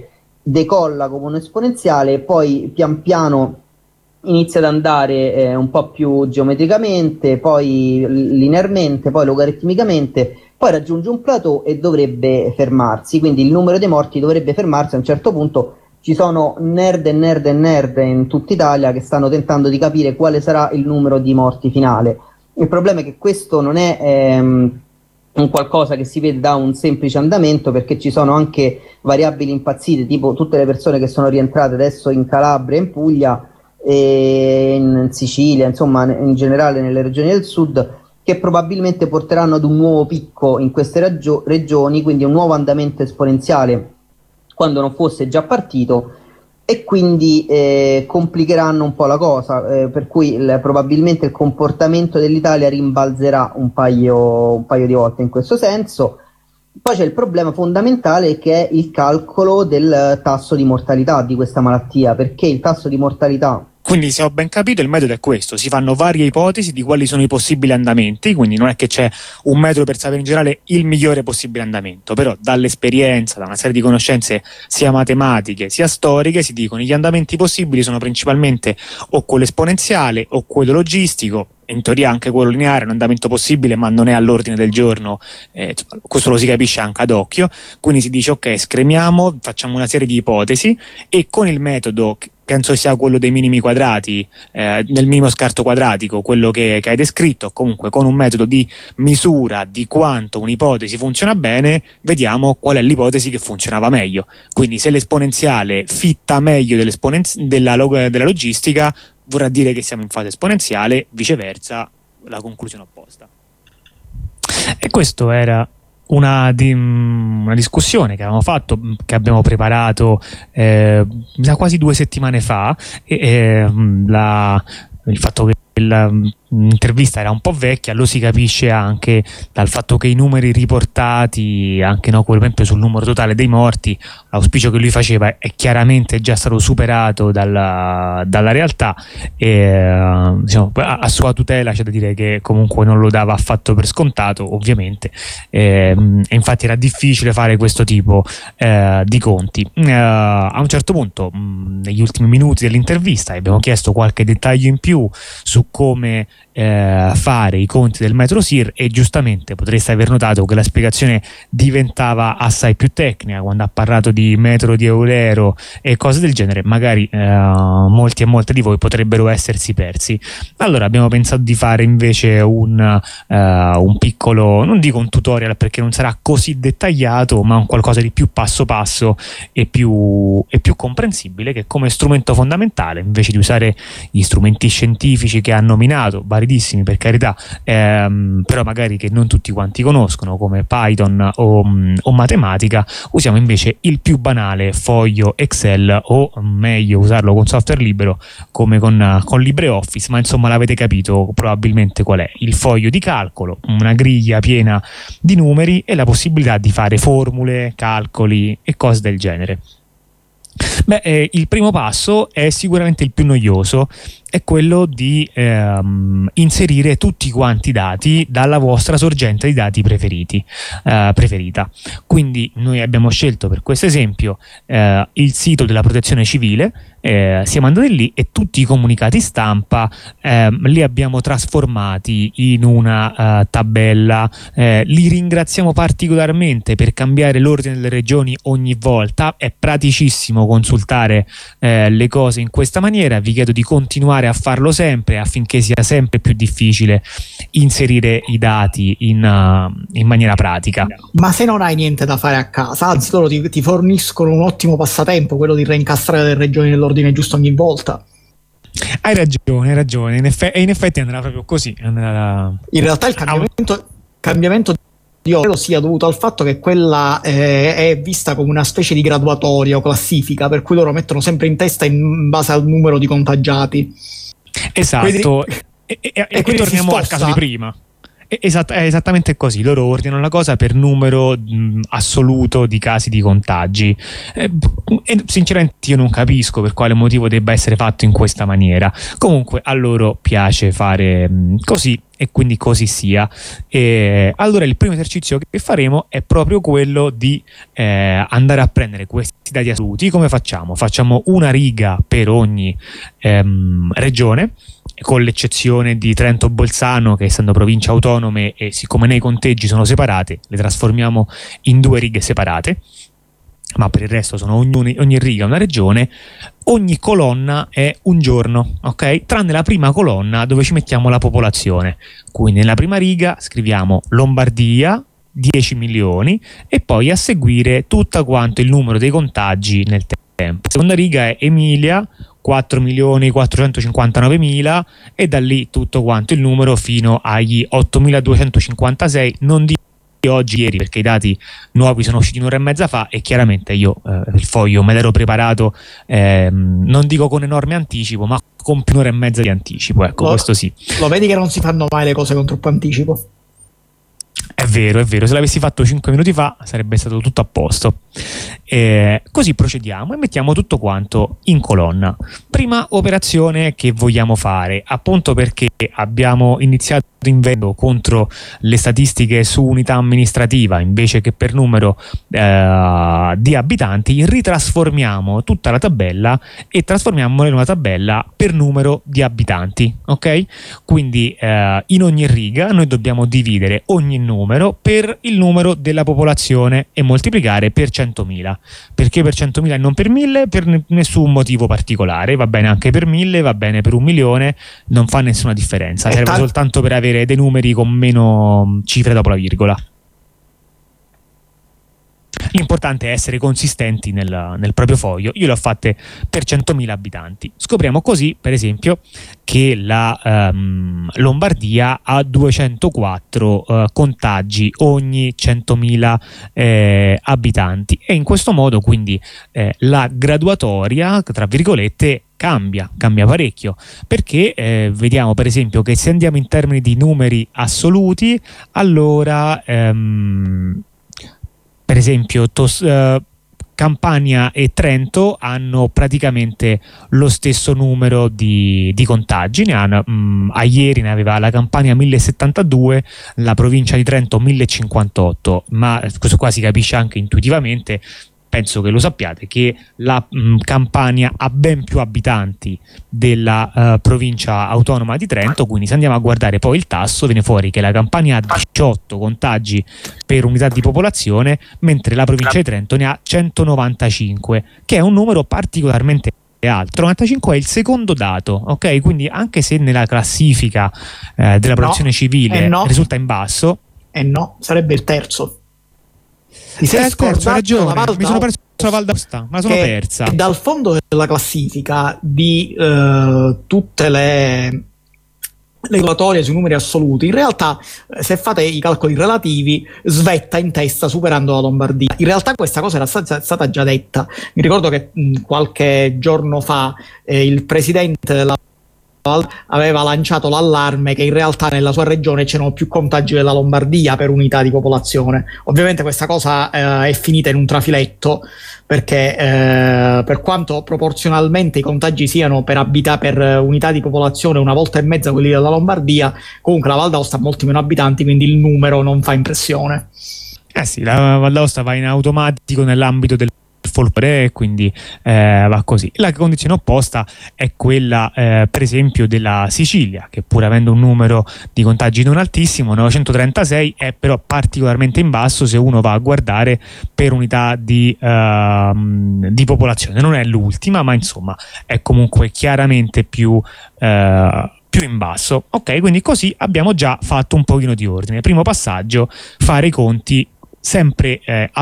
decolla come un esponenziale, poi pian piano inizia ad andare un po' più geometricamente, poi linearmente, poi logaritmicamente, poi raggiunge un plateau e dovrebbe fermarsi, quindi il numero dei morti dovrebbe fermarsi a un certo punto. Ci sono nerd e nerd e nerd in tutta Italia che stanno tentando di capire quale sarà il numero di morti finale. Il problema è che questo non è un qualcosa che si vede da un semplice andamento, perché ci sono anche variabili impazzite, tipo tutte le persone che sono rientrate adesso in Calabria, in Puglia e in Sicilia, insomma in generale nelle regioni del sud, che probabilmente porteranno ad un nuovo picco in queste regioni, quindi un nuovo andamento esponenziale quando non fosse già partito, e quindi complicheranno un po' la cosa, per cui probabilmente il comportamento dell'Italia rimbalzerà un paio di volte in questo senso. Poi c'è il problema fondamentale, che è il calcolo del tasso di mortalità di questa malattia, perché il tasso di mortalità... Quindi, se ho ben capito, il metodo è questo: si fanno varie ipotesi di quali sono i possibili andamenti, quindi non è che c'è un metodo per sapere in generale il migliore possibile andamento, però dall'esperienza, da una serie di conoscenze sia matematiche sia storiche, si dicono gli andamenti possibili sono principalmente o quello esponenziale o quello logistico. In teoria anche quello lineare è un andamento possibile, ma non è all'ordine del giorno, questo lo si capisce anche ad occhio. Quindi si dice ok, scremiamo, facciamo una serie di ipotesi, e con il metodo, penso sia quello dei minimi quadrati, nel minimo scarto quadratico, quello che hai descritto, comunque con un metodo di misura di quanto un'ipotesi funziona bene, vediamo qual è l'ipotesi che funzionava meglio. Quindi se l'esponenziale fitta meglio della logistica, vorrà dire che siamo in fase esponenziale, viceversa la conclusione opposta. E questo era una discussione che avevamo fatto, che abbiamo preparato quasi 2 settimane fa, e il fatto che l'intervista era un po' vecchia lo si capisce anche dal fatto che i numeri riportati, anche no, per esempio sul numero totale dei morti, l'auspicio che lui faceva è chiaramente già stato superato dalla realtà, e diciamo, a sua tutela c'è da dire che comunque non lo dava affatto per scontato, ovviamente, e infatti era difficile fare questo tipo di conti. A un certo punto, negli ultimi minuti dell'intervista, abbiamo chiesto qualche dettaglio in più su come fare i conti del metodo SIR, e giustamente potreste aver notato che la spiegazione diventava assai più tecnica quando ha parlato di metodo di Eulero e cose del genere. Magari molti e molte di voi potrebbero essersi persi. Allora abbiamo pensato di fare invece un piccolo, non dico un tutorial perché non sarà così dettagliato, ma un qualcosa di più passo passo e più comprensibile, che come strumento fondamentale, invece di usare gli strumenti scientifici che ha nominato, validissimi per carità, però magari che non tutti quanti conoscono, come Python o matematica, usiamo invece il più banale foglio Excel, o meglio usarlo con software libero come con LibreOffice, ma insomma l'avete capito probabilmente qual è: il foglio di calcolo, una griglia piena di numeri e la possibilità di fare formule, calcoli e cose del genere. Il primo passo è sicuramente il più noioso, è quello di inserire tutti quanti i dati dalla vostra sorgente di dati preferita. Quindi noi abbiamo scelto per questo esempio il sito della Protezione Civile, siamo andati lì e tutti i comunicati stampa li abbiamo trasformati in una tabella. Li ringraziamo particolarmente per cambiare l'ordine delle regioni ogni volta, è praticissimo consultare le cose in questa maniera. Vi chiedo di continuare a farlo sempre, affinché sia sempre più difficile inserire i dati in maniera pratica. Ma se non hai niente da fare a casa, anzi loro ti forniscono un ottimo passatempo, quello di reincastrare le regioni nell'ordine giusto ogni volta. Hai ragione, in effetti andrà proprio così. In realtà il cambiamento io credo sia dovuto al fatto che quella è vista come una specie di graduatoria o classifica, per cui loro mettono sempre in testa in base al numero di contagiati. Esatto, e qui torniamo al caso di prima. È esattamente così, loro ordinano la cosa per numero assoluto di casi di contagi, e sinceramente io non capisco per quale motivo debba essere fatto in questa maniera. Comunque a loro piace fare così, e quindi così sia. Allora il primo esercizio che faremo è proprio quello di andare a prendere questi dati assoluti. Come facciamo? Facciamo una riga per ogni regione, con l'eccezione di Trento-Bolzano, che essendo province autonome e siccome nei conteggi sono separate, le trasformiamo in 2 righe separate, ma per il resto sono ogni riga una regione. Ogni colonna è un giorno, ok? Tranne la prima colonna dove ci mettiamo la popolazione. Quindi nella prima riga scriviamo Lombardia 10 milioni e poi a seguire tutto quanto il numero dei contagi nel tempo. La seconda riga è Emilia 4 milioni 459 mila e da lì tutto quanto il numero fino agli 8.256, non di oggi, ieri, perché i dati nuovi sono usciti un'ora e mezza fa e chiaramente io il foglio me l'ero preparato, non dico con enorme anticipo, ma con più un'ora e mezza di anticipo, ecco, questo sì. Lo vedi che non si fanno mai le cose con troppo anticipo? È vero, se l'avessi fatto 5 minuti fa sarebbe stato tutto a posto. Così procediamo e mettiamo tutto quanto in colonna. Prima operazione che vogliamo fare, appunto perché abbiamo iniziato invendo contro le statistiche su unità amministrativa invece che per numero di abitanti, ritrasformiamo tutta la tabella e trasformiamola in una tabella per numero di abitanti, ok? Quindi in ogni riga noi dobbiamo dividere ogni numero per il numero della popolazione e moltiplicare per 100.000. Perché per 100.000 e non per 1.000? Per nessun motivo particolare, va bene anche per 1.000, va bene per 1 milione, non fa nessuna differenza, serve soltanto per avere dei numeri con meno cifre dopo la virgola. L'importante è essere consistenti nel proprio foglio. Io le ho fatte per 100.000 abitanti. Scopriamo così, per esempio, che la Lombardia ha 204 contagi ogni 100.000 abitanti e in questo modo quindi la graduatoria, tra virgolette, cambia parecchio, perché vediamo per esempio che se andiamo in termini di numeri assoluti, allora per esempio Campania e Trento hanno praticamente lo stesso numero di contagi, a ieri ne aveva la Campania 1072, la provincia di Trento 1058, ma questo qua si capisce anche intuitivamente. Penso che lo sappiate che la Campania ha ben più abitanti della provincia autonoma di Trento, quindi se andiamo a guardare poi il tasso viene fuori che la Campania ha 18 contagi per unità di popolazione, mentre la provincia di Trento ne ha 195, che è un numero particolarmente alto. 95 è il secondo dato, ok? Quindi anche se nella classifica della protezione civile risulta in basso, no, sarebbe il terzo. Ti sei scordato, hai ragione, mi sono perso la Val d'Aosta, ma sono persa. Dal fondo della classifica di tutte le graduatorie sui numeri assoluti, in realtà se fate i calcoli relativi svetta in testa superando la Lombardia. In realtà questa cosa era stata già detta. Mi ricordo che qualche giorno fa il presidente della aveva lanciato l'allarme che in realtà nella sua regione c'erano più contagi della Lombardia per unità di popolazione. Ovviamente questa cosa è finita in un trafiletto, perché per quanto proporzionalmente i contagi siano per unità di popolazione 1,5 volte quelli della Lombardia, comunque la Val d'Aosta ha molti meno abitanti, quindi il numero non fa impressione. Sì, la Val d'Aosta va in automatico nell'ambito del folklore, quindi va così. La condizione opposta è quella per esempio della Sicilia, che pur avendo un numero di contagi non altissimo, 936, è però particolarmente in basso se uno va a guardare per unità di popolazione. Non è l'ultima, ma insomma è comunque chiaramente più in basso. Ok, quindi così abbiamo già fatto un pochino di ordine. Primo passaggio, fare i conti sempre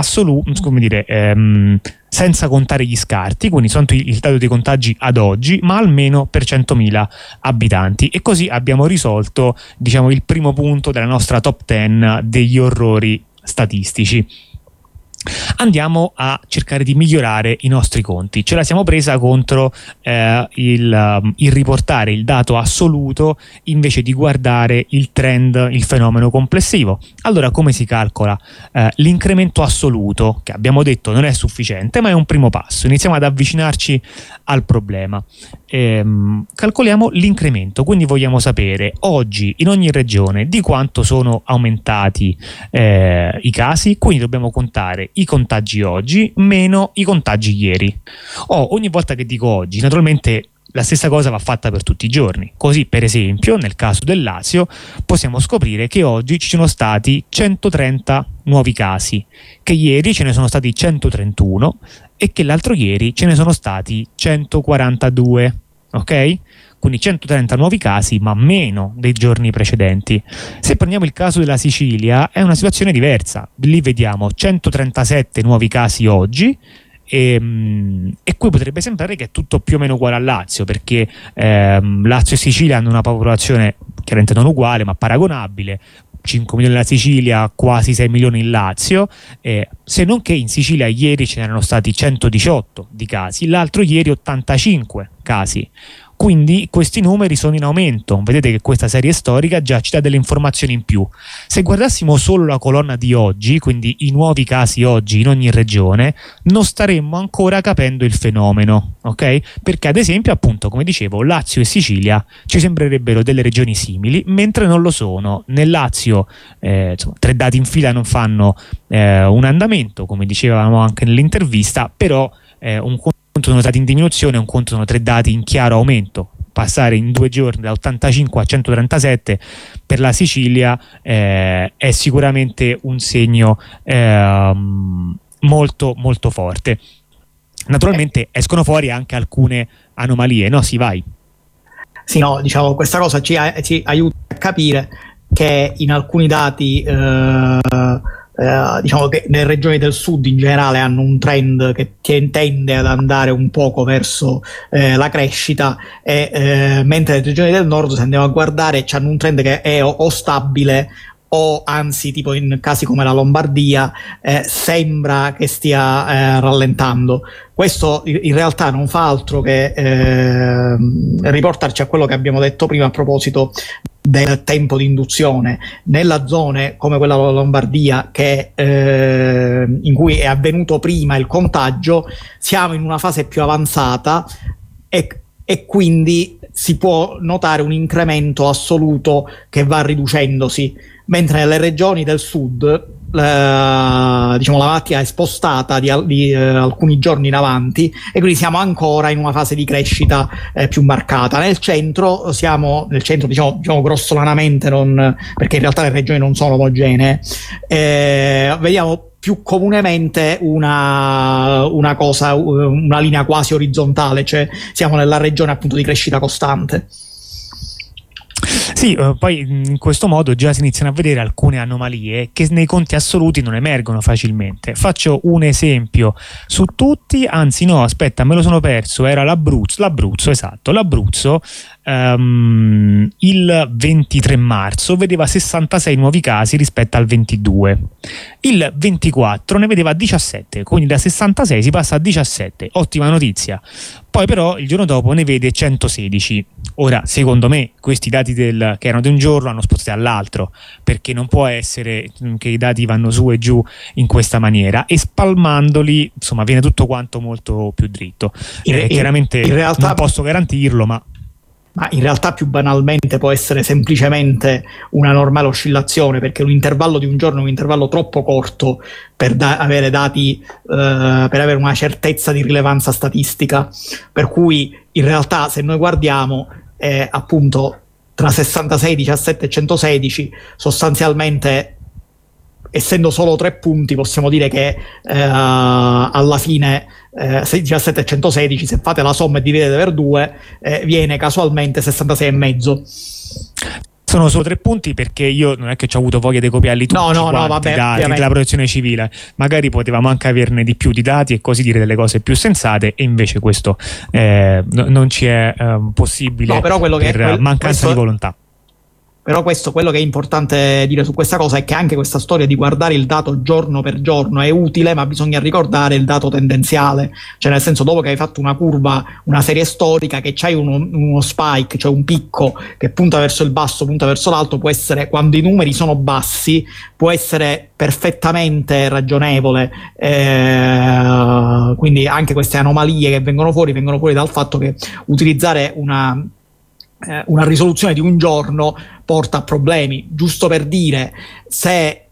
senza contare gli scarti, quindi soltanto il dato dei contagi ad oggi, ma almeno per 100.000 abitanti. E così abbiamo risolto, diciamo, il primo punto della nostra top 10 degli orrori statistici. Andiamo a cercare di migliorare i nostri conti. Ce la siamo presa contro il riportare il dato assoluto invece di guardare il trend, il fenomeno complessivo. Allora, come si calcola? L'incremento assoluto, che abbiamo detto non è sufficiente, ma è un primo passo. Iniziamo ad avvicinarci al problema. calcoliamo l'incremento, quindi vogliamo sapere oggi in ogni regione di quanto sono aumentati i casi, quindi dobbiamo contare i contagi oggi meno i contagi ieri. Ogni volta che dico oggi, naturalmente la stessa cosa va fatta per tutti i giorni. Così, per esempio, nel caso del Lazio possiamo scoprire che oggi ci sono stati 130 nuovi casi, che ieri ce ne sono stati 131 e che l'altro ieri ce ne sono stati 142, ok? Quindi 130 nuovi casi, ma meno dei giorni precedenti. Se prendiamo il caso della Sicilia, è una situazione diversa. Lì vediamo 137 nuovi casi oggi, e qui potrebbe sembrare che è tutto più o meno uguale al Lazio, perché Lazio e Sicilia hanno una popolazione chiaramente non uguale ma paragonabile, 5 milioni la Sicilia, quasi 6 milioni in Lazio, se non che in Sicilia ieri ce n'erano stati 118 di casi, l'altro ieri 85 casi. Quindi questi numeri sono in aumento. Vedete che questa serie storica già ci dà delle informazioni in più. Se guardassimo solo la colonna di oggi, quindi i nuovi casi oggi in ogni regione, non staremmo ancora capendo il fenomeno, ok? Perché ad esempio, appunto, come dicevo, Lazio e Sicilia ci sembrerebbero delle regioni simili, mentre non lo sono. Nel Lazio 3 dati in fila non fanno un andamento, come dicevamo anche nell'intervista, però un conto sono dati in diminuzione, un conto sono 3 dati in chiaro aumento. Passare in 2 giorni da 85 a 137 per la Sicilia è sicuramente un segno molto molto forte. Naturalmente escono fuori anche alcune anomalie, no? Sì, vai. Sì, no, diciamo, questa cosa ci aiuta a capire che in alcuni dati diciamo che le regioni del sud in generale hanno un trend che tende ad andare un poco verso la crescita, mentre le regioni del nord, se andiamo a guardare, hanno un trend che è o stabile o anzi, tipo in casi come la Lombardia, sembra che stia rallentando. Questo in realtà non fa altro che riportarci a quello che abbiamo detto prima a proposito del tempo di induzione. Nella zone come quella della Lombardia, in cui è avvenuto prima il contagio, siamo in una fase più avanzata e quindi si può notare un incremento assoluto che va riducendosi, mentre nelle regioni del sud diciamo la malattia è spostata di alcuni giorni in avanti e quindi siamo ancora in una fase di crescita più marcata. Nel centro diciamo grossolanamente, perché in realtà le regioni non sono omogenee, vediamo più comunemente una linea quasi orizzontale, cioè siamo nella regione appunto di crescita costante. Sì, poi in questo modo già si iniziano a vedere alcune anomalie che nei conti assoluti non emergono facilmente. Faccio un esempio su tutti, anzi no, aspetta, me lo sono perso, era l'Abruzzo, esatto, l'Abruzzo il 23 marzo vedeva 66 nuovi casi rispetto al 22, il 24 ne vedeva 17, quindi da 66 si passa a 17, ottima notizia. Poi però il giorno dopo ne vede 116. Ora, secondo me, questi dati che erano di un giorno hanno spostati all'altro, perché non può essere che i dati vanno su e giù in questa maniera, e spalmandoli, insomma, viene tutto quanto molto più dritto. Chiaramente in realtà non posso garantirlo, ma in realtà più banalmente può essere semplicemente una normale oscillazione, perché un intervallo di un giorno è un intervallo troppo corto per avere dati, per avere una certezza di rilevanza statistica, per cui in realtà se noi guardiamo appunto tra 66, 17 e 116 sostanzialmente, essendo solo 3 punti, possiamo dire che alla fine 17 e 116, se fate la somma e dividete per 2, viene casualmente 66,5. Sono solo 3 punti perché io non è che ci ho avuto voglia di copiarli tutti vabbè, dati della protezione civile, magari potevamo anche averne di più di dati e così dire delle cose più sensate, e invece questo non ci è possibile, però per mancanza di volontà. Però quello che è importante dire su questa cosa è che anche questa storia di guardare il dato giorno per giorno è utile, ma bisogna ricordare il dato tendenziale, cioè nel senso, dopo che hai fatto una curva, una serie storica, che c'hai uno spike, cioè un picco che punta verso il basso, punta verso l'alto, può essere, quando i numeri sono bassi, può essere perfettamente ragionevole quindi anche queste anomalie che vengono fuori dal fatto che utilizzare una risoluzione di un giorno porta a problemi. Giusto per dire, se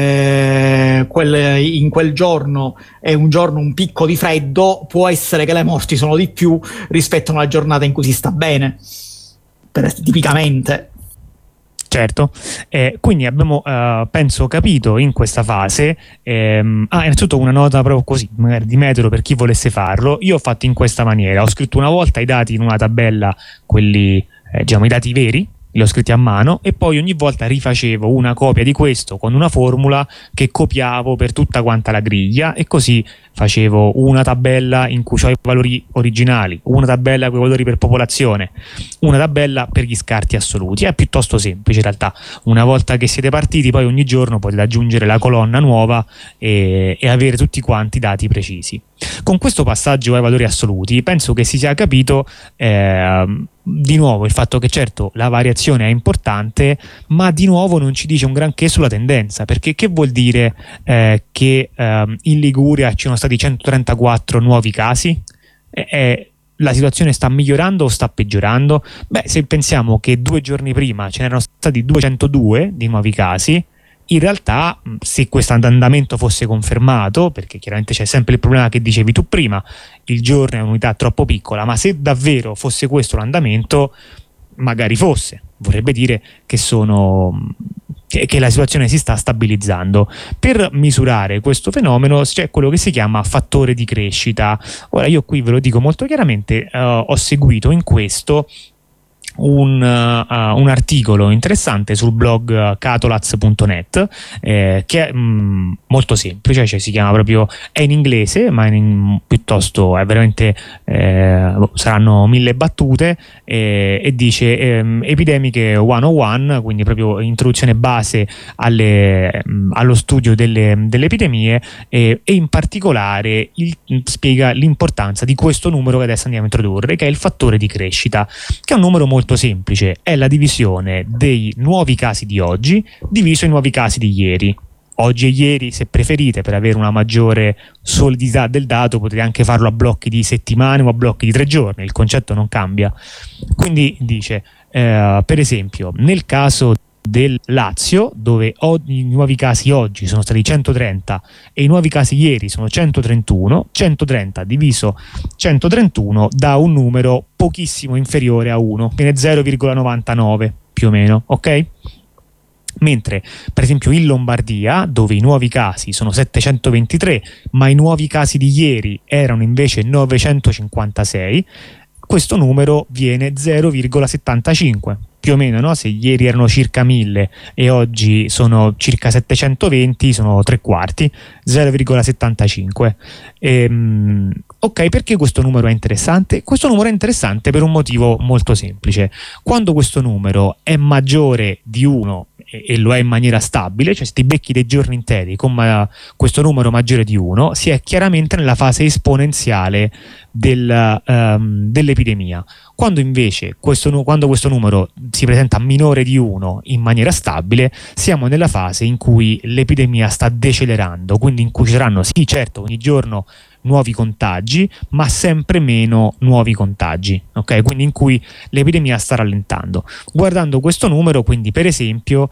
in quel giorno è un picco di freddo, può essere che le morti sono di più rispetto a una giornata in cui si sta bene, tipicamente. Certo, quindi abbiamo penso capito in questa fase. Innanzitutto una nota proprio così, magari di metodo per chi volesse farlo. Io ho fatto in questa maniera: ho scritto una volta i dati in una tabella, quelli diciamo i dati veri, li ho scritti a mano, e poi ogni volta rifacevo una copia di questo con una formula che copiavo per tutta quanta la griglia, e così facevo una tabella in cui ho i valori originali, una tabella con i valori per popolazione, una tabella per gli scarti assoluti. È piuttosto semplice in realtà. Una volta che siete partiti, poi ogni giorno potete aggiungere la colonna nuova e avere tutti quanti i dati precisi. Con questo passaggio ai valori assoluti penso che si sia capito di nuovo il fatto che certo la variazione è importante, ma di nuovo non ci dice un granché sulla tendenza, perché che vuol dire che in Liguria ci sono stati 134 nuovi casi? La situazione sta migliorando o sta peggiorando? Beh, se pensiamo che 2 giorni prima ce n'erano stati 202 di nuovi casi, in realtà, se questo andamento fosse confermato, perché chiaramente c'è sempre il problema che dicevi tu prima, il giorno è un'unità troppo piccola, ma se davvero fosse questo l'andamento, magari vorrebbe dire che che la situazione si sta stabilizzando. Per misurare questo fenomeno c'è quello che si chiama fattore di crescita. Ora, io qui ve lo dico molto chiaramente, ho seguito in questo un articolo interessante sul blog catolaz.net, che è molto semplice, cioè si chiama proprio, è in inglese, ma piuttosto è veramente saranno 1000 battute, e dice epidemiche 101, quindi proprio introduzione base allo studio delle epidemie, e in particolare spiega l'importanza di questo numero che adesso andiamo a introdurre, che è il fattore di crescita, che è un numero molto semplice, è la divisione dei nuovi casi di oggi diviso i nuovi casi di ieri. Oggi e ieri, se preferite, per avere una maggiore solidità del dato, potete anche farlo a blocchi di settimane o a blocchi di 3 giorni, il concetto non cambia. Quindi dice, per esempio, nel caso del Lazio, dove i nuovi casi oggi sono stati 130 e i nuovi casi ieri sono 131, 130 diviso 131 dà un numero pochissimo inferiore a 1, viene 0,99 più o meno, ok? Mentre per esempio in Lombardia, dove i nuovi casi sono 723 ma i nuovi casi di ieri erano invece 956, questo numero viene 0,75 più o meno, no? Se ieri erano circa 1000 e oggi sono circa 720, sono 3/4, 0,75. Ok, perché questo numero è interessante? Questo numero è interessante per un motivo molto semplice. Quando questo numero è maggiore di 1 e lo è in maniera stabile, cioè se ti becchi dei giorni interi con questo numero maggiore di 1, si è chiaramente nella fase esponenziale dell'epidemia. Quando invece questo numero si presenta minore di 1 in maniera stabile, siamo nella fase in cui l'epidemia sta decelerando, quindi in cui ci saranno, sì certo, ogni giorno nuovi contagi, ma sempre meno nuovi contagi, ok? Quindi in cui l'epidemia sta rallentando. Guardando questo numero, quindi per esempio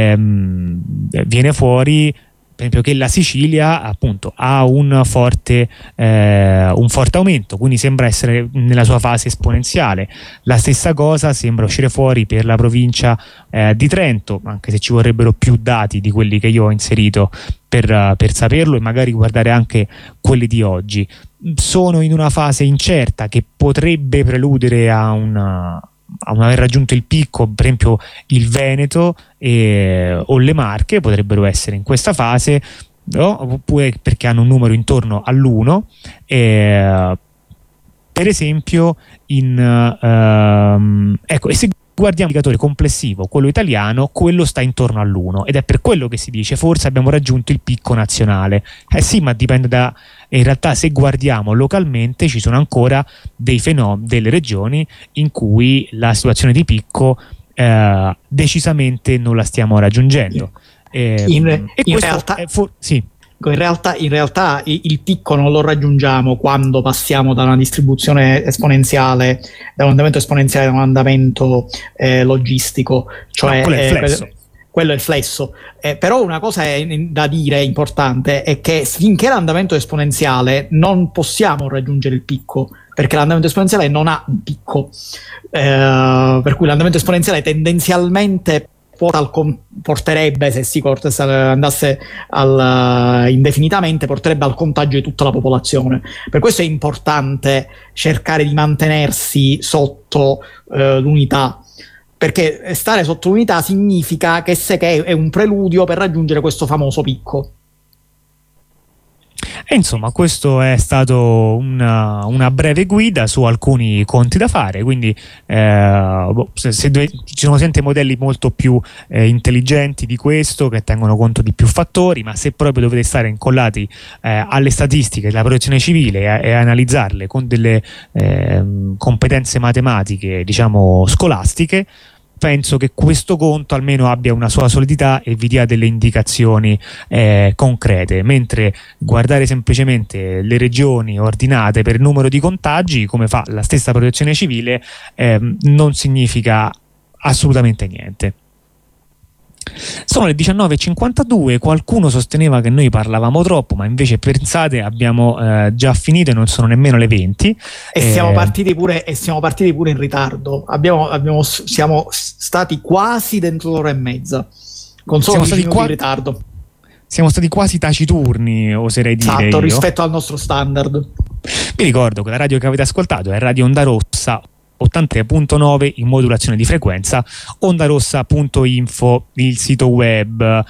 viene fuori per esempio che la Sicilia appunto ha un forte aumento, quindi sembra essere nella sua fase esponenziale. La stessa cosa sembra uscire fuori per la provincia di Trento, anche se ci vorrebbero più dati di quelli che io ho inserito per saperlo, e magari guardare anche quelli di oggi. Sono in una fase incerta che potrebbe preludere a un aver raggiunto il picco, per esempio il Veneto o le Marche potrebbero essere in questa fase, no? Oppure perché hanno un numero intorno all'1, per esempio ecco, e se guardiamo l'indicatore complessivo, quello italiano, quello sta intorno all'1, ed è per quello che si dice forse abbiamo raggiunto il picco nazionale. Sì, ma dipende in realtà, se guardiamo localmente, ci sono ancora delle regioni in cui la situazione di picco decisamente non la stiamo raggiungendo. In realtà, sì. In realtà il picco non lo raggiungiamo quando passiamo da una distribuzione esponenziale, da un andamento esponenziale a un andamento logistico, cioè quello è il flesso. Però una cosa da dire importante è che finché l'andamento è esponenziale non possiamo raggiungere il picco, perché l'andamento esponenziale non ha un picco, per cui l'andamento esponenziale tendenzialmente porterebbe, se si andasse indefinitamente, porterebbe al contagio di tutta la popolazione. Per questo è importante cercare di mantenersi sotto l'unità, perché stare sotto l'unità significa che è un preludio per raggiungere questo famoso picco. E insomma, questo è stato una breve guida su alcuni conti da fare, quindi ci sono sempre modelli molto più intelligenti di questo, che tengono conto di più fattori, ma se proprio dovete stare incollati alle statistiche della protezione civile e analizzarle con delle competenze matematiche, diciamo, scolastiche, penso che questo conto almeno abbia una sua solidità e vi dia delle indicazioni concrete, mentre guardare semplicemente le regioni ordinate per numero di contagi, come fa la stessa protezione civile, non significa assolutamente niente. Sono le 19:52, qualcuno sosteneva che noi parlavamo troppo, ma invece pensate, abbiamo già finito e non sono nemmeno le 20 e siamo partiti pure in ritardo. Siamo stati quasi dentro l'ora e mezza con solo 10 minuti di ritardo. Siamo stati quasi taciturni, oserei dire. Esatto, rispetto al nostro standard. Vi ricordo che la radio che avete ascoltato è Radio Onda Rossa 83.9 in modulazione di frequenza, ondarossa.info il sito web.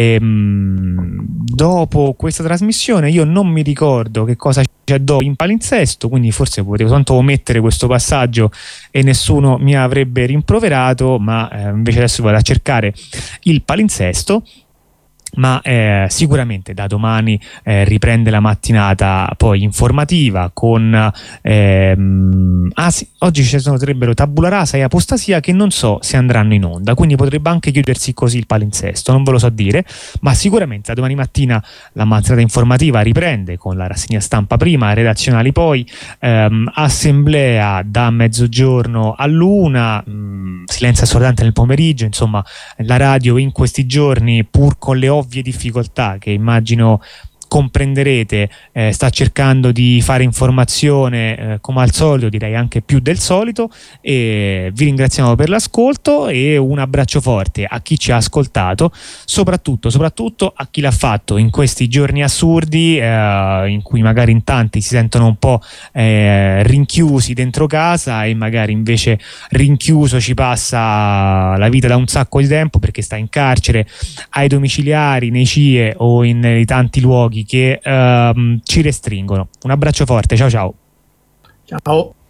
Dopo questa trasmissione io non mi ricordo che cosa c'è dopo in palinsesto, quindi forse potevo tanto omettere questo passaggio e nessuno mi avrebbe rimproverato, ma invece adesso vado a cercare il palinsesto. Ma sicuramente da domani riprende la mattinata poi informativa con sì, oggi ci sarebbero tabula rasa e apostasia, che non so se andranno in onda, quindi potrebbe anche chiudersi così il palinsesto, non ve lo so dire, ma sicuramente da domani mattina la mattinata informativa riprende con la rassegna stampa prima, redazionali poi, assemblea da mezzogiorno all'1, silenzio assordante nel pomeriggio. Insomma, la radio in questi giorni, pur con le ovvie difficoltà che immagino comprenderete, sta cercando di fare informazione come al solito, direi anche più del solito, e vi ringraziamo per l'ascolto e un abbraccio forte a chi ci ha ascoltato, soprattutto a chi l'ha fatto in questi giorni assurdi in cui magari in tanti si sentono un po' rinchiusi dentro casa e magari invece rinchiuso ci passa la vita da un sacco di tempo perché sta in carcere, ai domiciliari, nei CIE o nei tanti luoghi che ci restringono. Un abbraccio forte, ciao ciao. Ciao.